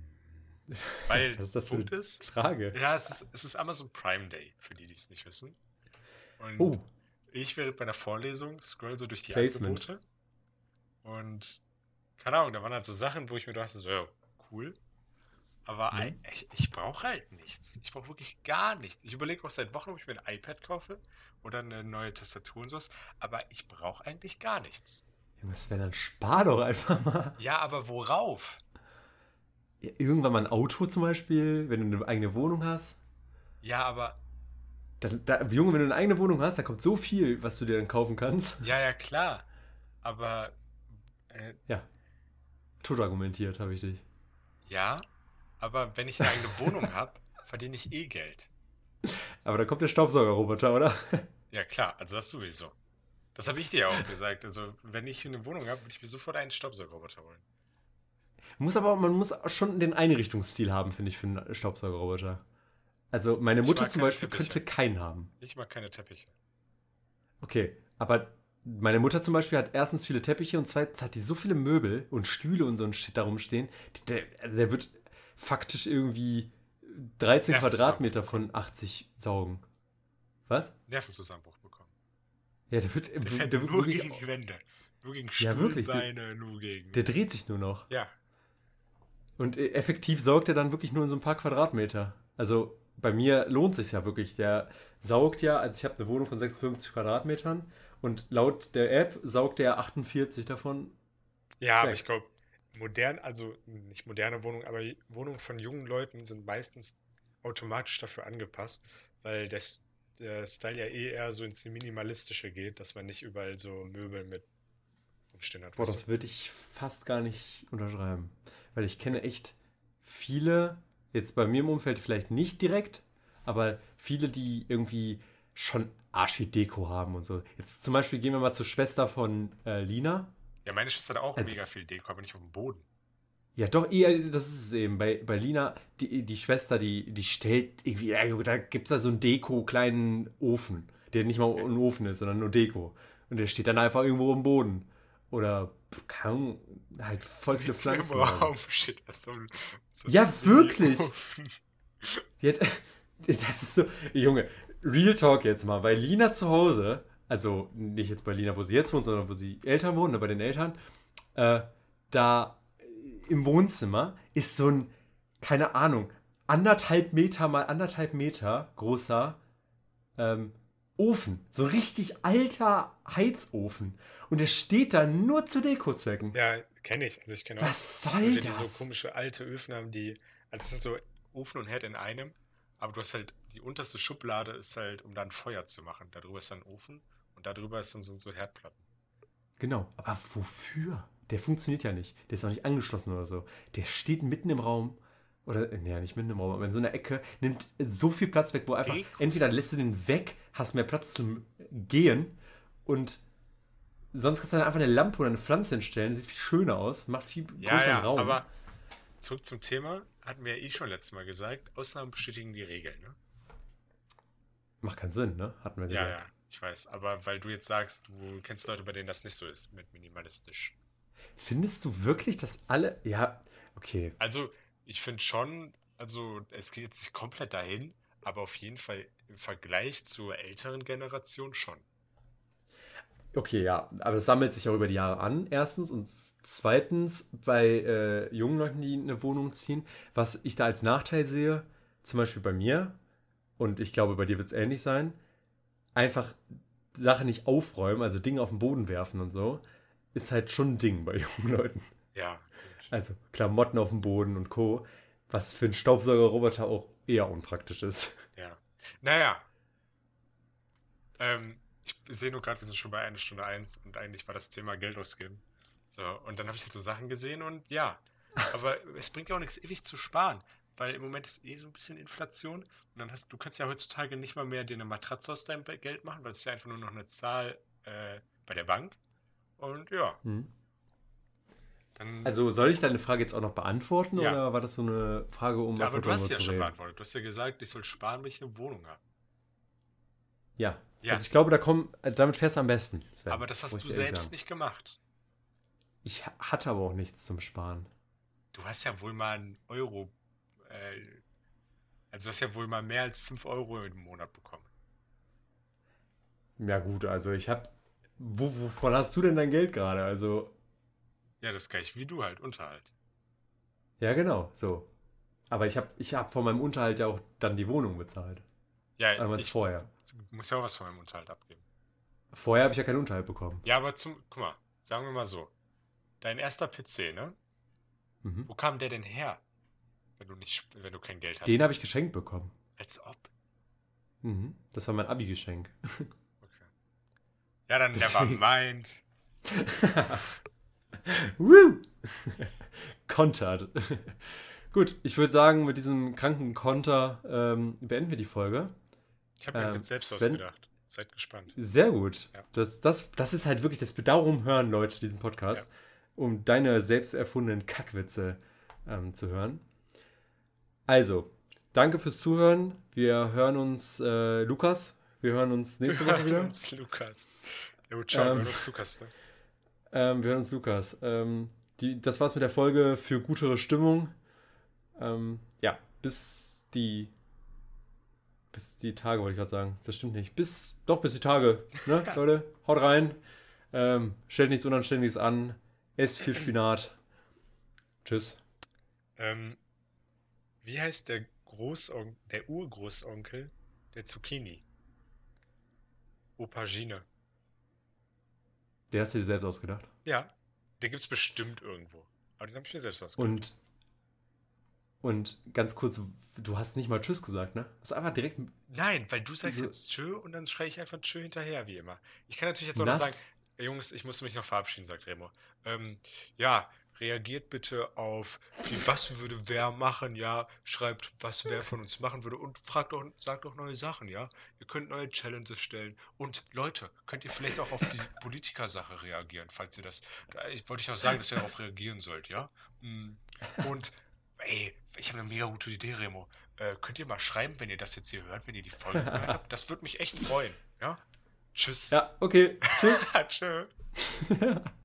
Weil, Was ist das für Punkt eine ist, Frage? ja, es ist, es ist Amazon Prime Day, für die, die es nicht wissen. Oh, Und ich wäre bei einer Vorlesung, scroll so durch die Placement. Angebote und keine Ahnung, da waren halt so Sachen, wo ich mir dachte, so, ja, cool. Aber ei- Hm? ich, ich brauche halt nichts. Ich brauche wirklich gar nichts. Ich überlege auch seit Wochen, ob ich mir ein iPad kaufe oder eine neue Tastatur und sowas. Aber ich brauche eigentlich gar nichts. Junge, Sven, dann spar doch einfach mal. Ja, aber worauf? Ja, irgendwann mal ein Auto zum Beispiel, wenn du eine eigene Wohnung hast. Ja, aber, Da, da, Junge, wenn du eine eigene Wohnung hast, da kommt so viel, was du dir dann kaufen kannst. ja, ja, klar. Aber, äh, Ja, tot argumentiert habe ich dich. ja, aber wenn ich eine eigene Wohnung habe, verdiene ich eh Geld. Aber da kommt der Staubsaugerroboter, oder? Ja, klar, also das sowieso. Das habe ich dir ja auch gesagt. Also, wenn ich eine Wohnung habe, würde ich mir sofort einen Staubsaugerroboter holen. Muss aber, man muss schon den Einrichtungsstil haben, finde ich, für einen Staubsaugerroboter. Also meine Ich Mutter mag zum keine Beispiel Teppiche. könnte keinen haben. Ich mag keine Teppiche. Okay, aber meine Mutter zum Beispiel hat erstens viele Teppiche und zweitens hat die so viele Möbel und Stühle und so ein Shit da rumstehen. Die- Der, also der wird faktisch irgendwie dreizehn Nervenzusammenbruch Quadratmeter bekommen. von achtzig saugen. Was? Nervenzusammenbruch bekommen. Ja, der wird, Der der fährt wird nur wirklich, gegen die Wände. Nur gegen ja wirklich, der, Stuhlbeine, nur gegen. der dreht sich nur noch. Ja, Und äh, effektiv saugt er dann wirklich nur in so ein paar Quadratmeter. Also bei mir lohnt sich ja wirklich. Der saugt ja, also ich habe eine Wohnung von sechsundfünfzig Quadratmetern und laut der App saugt er achtundvierzig davon ja, aber ich weg. glaube, modern, also nicht moderne Wohnungen, aber Wohnungen von jungen Leuten sind meistens automatisch dafür angepasst, weil das, der Style ja eh eher so ins Minimalistische geht, dass man nicht überall so Möbel mit rumstehen hat, Boah, weißt du? das würde ich fast gar nicht unterschreiben. Weil ich kenne echt viele, jetzt bei mir im Umfeld vielleicht nicht direkt, aber viele, die irgendwie schon arsch viel Deko haben und so. Jetzt zum Beispiel gehen wir mal zur Schwester von äh, Lina. Ja, meine Schwester hat auch Also, mega viel Deko, aber nicht auf dem Boden. ja, doch, eher, das ist es eben. Bei, bei Lina, die, die Schwester, die, die stellt irgendwie, ja, da gibt es da so einen Deko-kleinen Ofen, der nicht mal Okay. ein Ofen ist, sondern nur Deko. Und der steht dann einfach irgendwo im Boden. Oder, pf, keine Ahnung, halt voll viele Mitten im Pflanzen oder so. Raum steht da so ein, so ein Ja, wirklich. Mini-Ofen. Die hat, das ist so, Junge, Real Talk jetzt mal. Bei Lina zu Hause, also nicht jetzt bei Lina, wo sie jetzt wohnt, sondern wo sie Eltern wohnen, ne, bei den Eltern, äh, da im Wohnzimmer ist so ein, keine Ahnung, anderthalb Meter mal anderthalb Meter großer ähm, Ofen. So ein richtig alter Heizofen. Und der steht da nur zu Dekozwecken. Ja, kenne ich. Also ich kenne auch Was soll Leute, die so das? komische alte Öfen haben, die, also es sind so Ofen und Herd in einem, aber du hast halt, die unterste Schublade ist halt, um dann Feuer zu machen. Darüber ist dann ein Ofen und darüber ist dann so, so Herdplatten. Genau, aber wofür? Der funktioniert ja nicht. Der ist auch nicht angeschlossen oder so. Der steht mitten im Raum. Oder, äh, ja, nicht mitten im Raum, aber in so einer Ecke. Nimmt so viel Platz weg, wo einfach, Deko. entweder lässt du den weg, hast mehr Platz zum Gehen. Und sonst kannst du dann einfach eine Lampe oder eine Pflanze hinstellen. Sieht viel schöner aus, macht viel Ja, größeren ja, Raum. aber zurück zum Thema, hatten wir ja eh schon letztes Mal gesagt, Ausnahmen bestätigen die Regeln, ne? Macht keinen Sinn, ne? Hatten wir Ja, gesagt. ja, ich weiß, aber weil du jetzt sagst, du kennst Leute, bei denen das nicht so ist, mit minimalistisch. Findest du wirklich, dass alle. Ja, okay. Also, ich finde schon, also es geht jetzt nicht komplett dahin, aber auf jeden Fall im Vergleich zur älteren Generation schon. Okay, ja, aber es sammelt sich auch über die Jahre an, erstens. Und zweitens, bei äh, jungen Leuten, die eine Wohnung ziehen, was ich da als Nachteil sehe, zum Beispiel bei mir, und ich glaube, bei dir wird es ähnlich sein, einfach Sachen nicht aufräumen, also Dinge auf den Boden werfen und so, ist halt schon ein Ding bei jungen Leuten. Ja, gut. Also Klamotten auf dem Boden und Co., was für einen Staubsaugerroboter auch eher unpraktisch ist. Ja. Naja, ähm, ich sehe nur gerade, wir sind schon bei einer Stunde eins und eigentlich war das Thema Geld ausgeben. So, und dann habe ich halt so Sachen gesehen und ja, aber es bringt ja auch nichts, ewig zu sparen, weil im Moment ist eh so ein bisschen Inflation und dann hast du kannst ja heutzutage nicht mal mehr dir eine Matratze aus deinem Be- Geld machen, weil es ist ja einfach nur noch eine Zahl äh, bei der Bank. Und ja, Hm. dann, Also soll ich deine Frage jetzt auch noch beantworten ja. oder war das so eine Frage, um Aber einfach du hast darüber sie ja zu schon reden? beantwortet. Du hast ja gesagt, ich soll sparen, wenn ich eine Wohnung habe. Ja. Ja, Also ich glaube, da kommen, äh, damit fährst du am besten, Sven. aber das Muss hast ich du dir ehrlich selbst sagen. nicht gemacht. Ich ha- hatte aber auch nichts zum Sparen. Du hast ja wohl mal einen Euro, äh, also du hast ja wohl mal mehr als fünf Euro im Monat bekommen. Ja gut, also ich habe, wo, wovon hast du denn dein Geld gerade? Also, Ja, das ist gleich wie du halt, Unterhalt. ja genau, so. Aber ich habe ich hab von meinem Unterhalt ja auch dann die Wohnung bezahlt. Ja, Damals ich vorher. muss ja auch was von meinem Unterhalt abgeben. Vorher habe ich ja keinen Unterhalt bekommen. Ja, aber zum, guck mal, sagen wir mal so, dein erster P C, ne? Mhm. Wo kam der denn her, wenn du nicht, wenn du kein Geld Den habe ich hattest? geschenkt bekommen. Als ob. Mhm. Das war mein Abi-Geschenk. Okay. Ja, dann never Deswegen. mind. Woo! Kontert. Gut, ich würde sagen, mit diesem kranken Konter ähm, beenden wir die Folge. Ich habe mir einen Ähm, Witz selbst Sven, ausgedacht. Seid gespannt. sehr gut. Ja, Das, das, das ist halt wirklich das Darum hören, Leute, diesen ja. Podcast, um deine selbst erfundenen Kackwitze ähm, zu hören. Also, danke fürs Zuhören. Wir hören uns, äh, Lukas. Wir hören uns Wir nächste Woche hören wieder. uns Lukas. Ja, gut, ciao, wir Ähm, hören uns Lukas, ne? ähm, wir hören uns Lukas. Ähm, die, das war's mit der Folge für gutere Stimmung. Ähm, ja, bis die. Bis die Tage, wollte ich gerade sagen. Das stimmt nicht. Bis. Doch, bis die Tage. Ne, Leute? Haut rein. Ähm, stellt nichts Unanständiges an. Esst viel Spinat. Tschüss. Ähm, wie heißt der Großonkel, der Urgroßonkel der Zucchini? Aubergine. Der hast du dir selbst ausgedacht. Ja, den gibt's bestimmt irgendwo. Aber den habe ich mir selbst ausgedacht. Und. Und ganz kurz, du hast nicht mal Tschüss gesagt, ne? Du hast einfach direkt Nein, weil du sagst so jetzt Tschö und dann schreie ich einfach Tschö hinterher, wie immer. Ich kann natürlich jetzt auch noch sagen, nass. "Ey, Jungs, ich muss mich noch verabschieden, sagt Remo. Ähm, ja, reagiert bitte auf die Was würde wer machen, ja, schreibt, was wer von uns machen würde und fragt doch, sagt doch neue Sachen, ja. Ihr könnt neue Challenges stellen. Und Leute, könnt ihr vielleicht auch auf die Politiker-Sache reagieren, falls ihr das. Da, ich wollte ich auch sagen, dass ihr darauf reagieren sollt, ja. Mm, Und ey, ich habe eine mega gute Idee, Remo. Äh, könnt ihr mal schreiben, wenn ihr das jetzt hier hört, wenn ihr die Folge gehört habt? Das würde mich echt freuen, ja. Tschüss. Ja, okay. Tschüss. Tschö.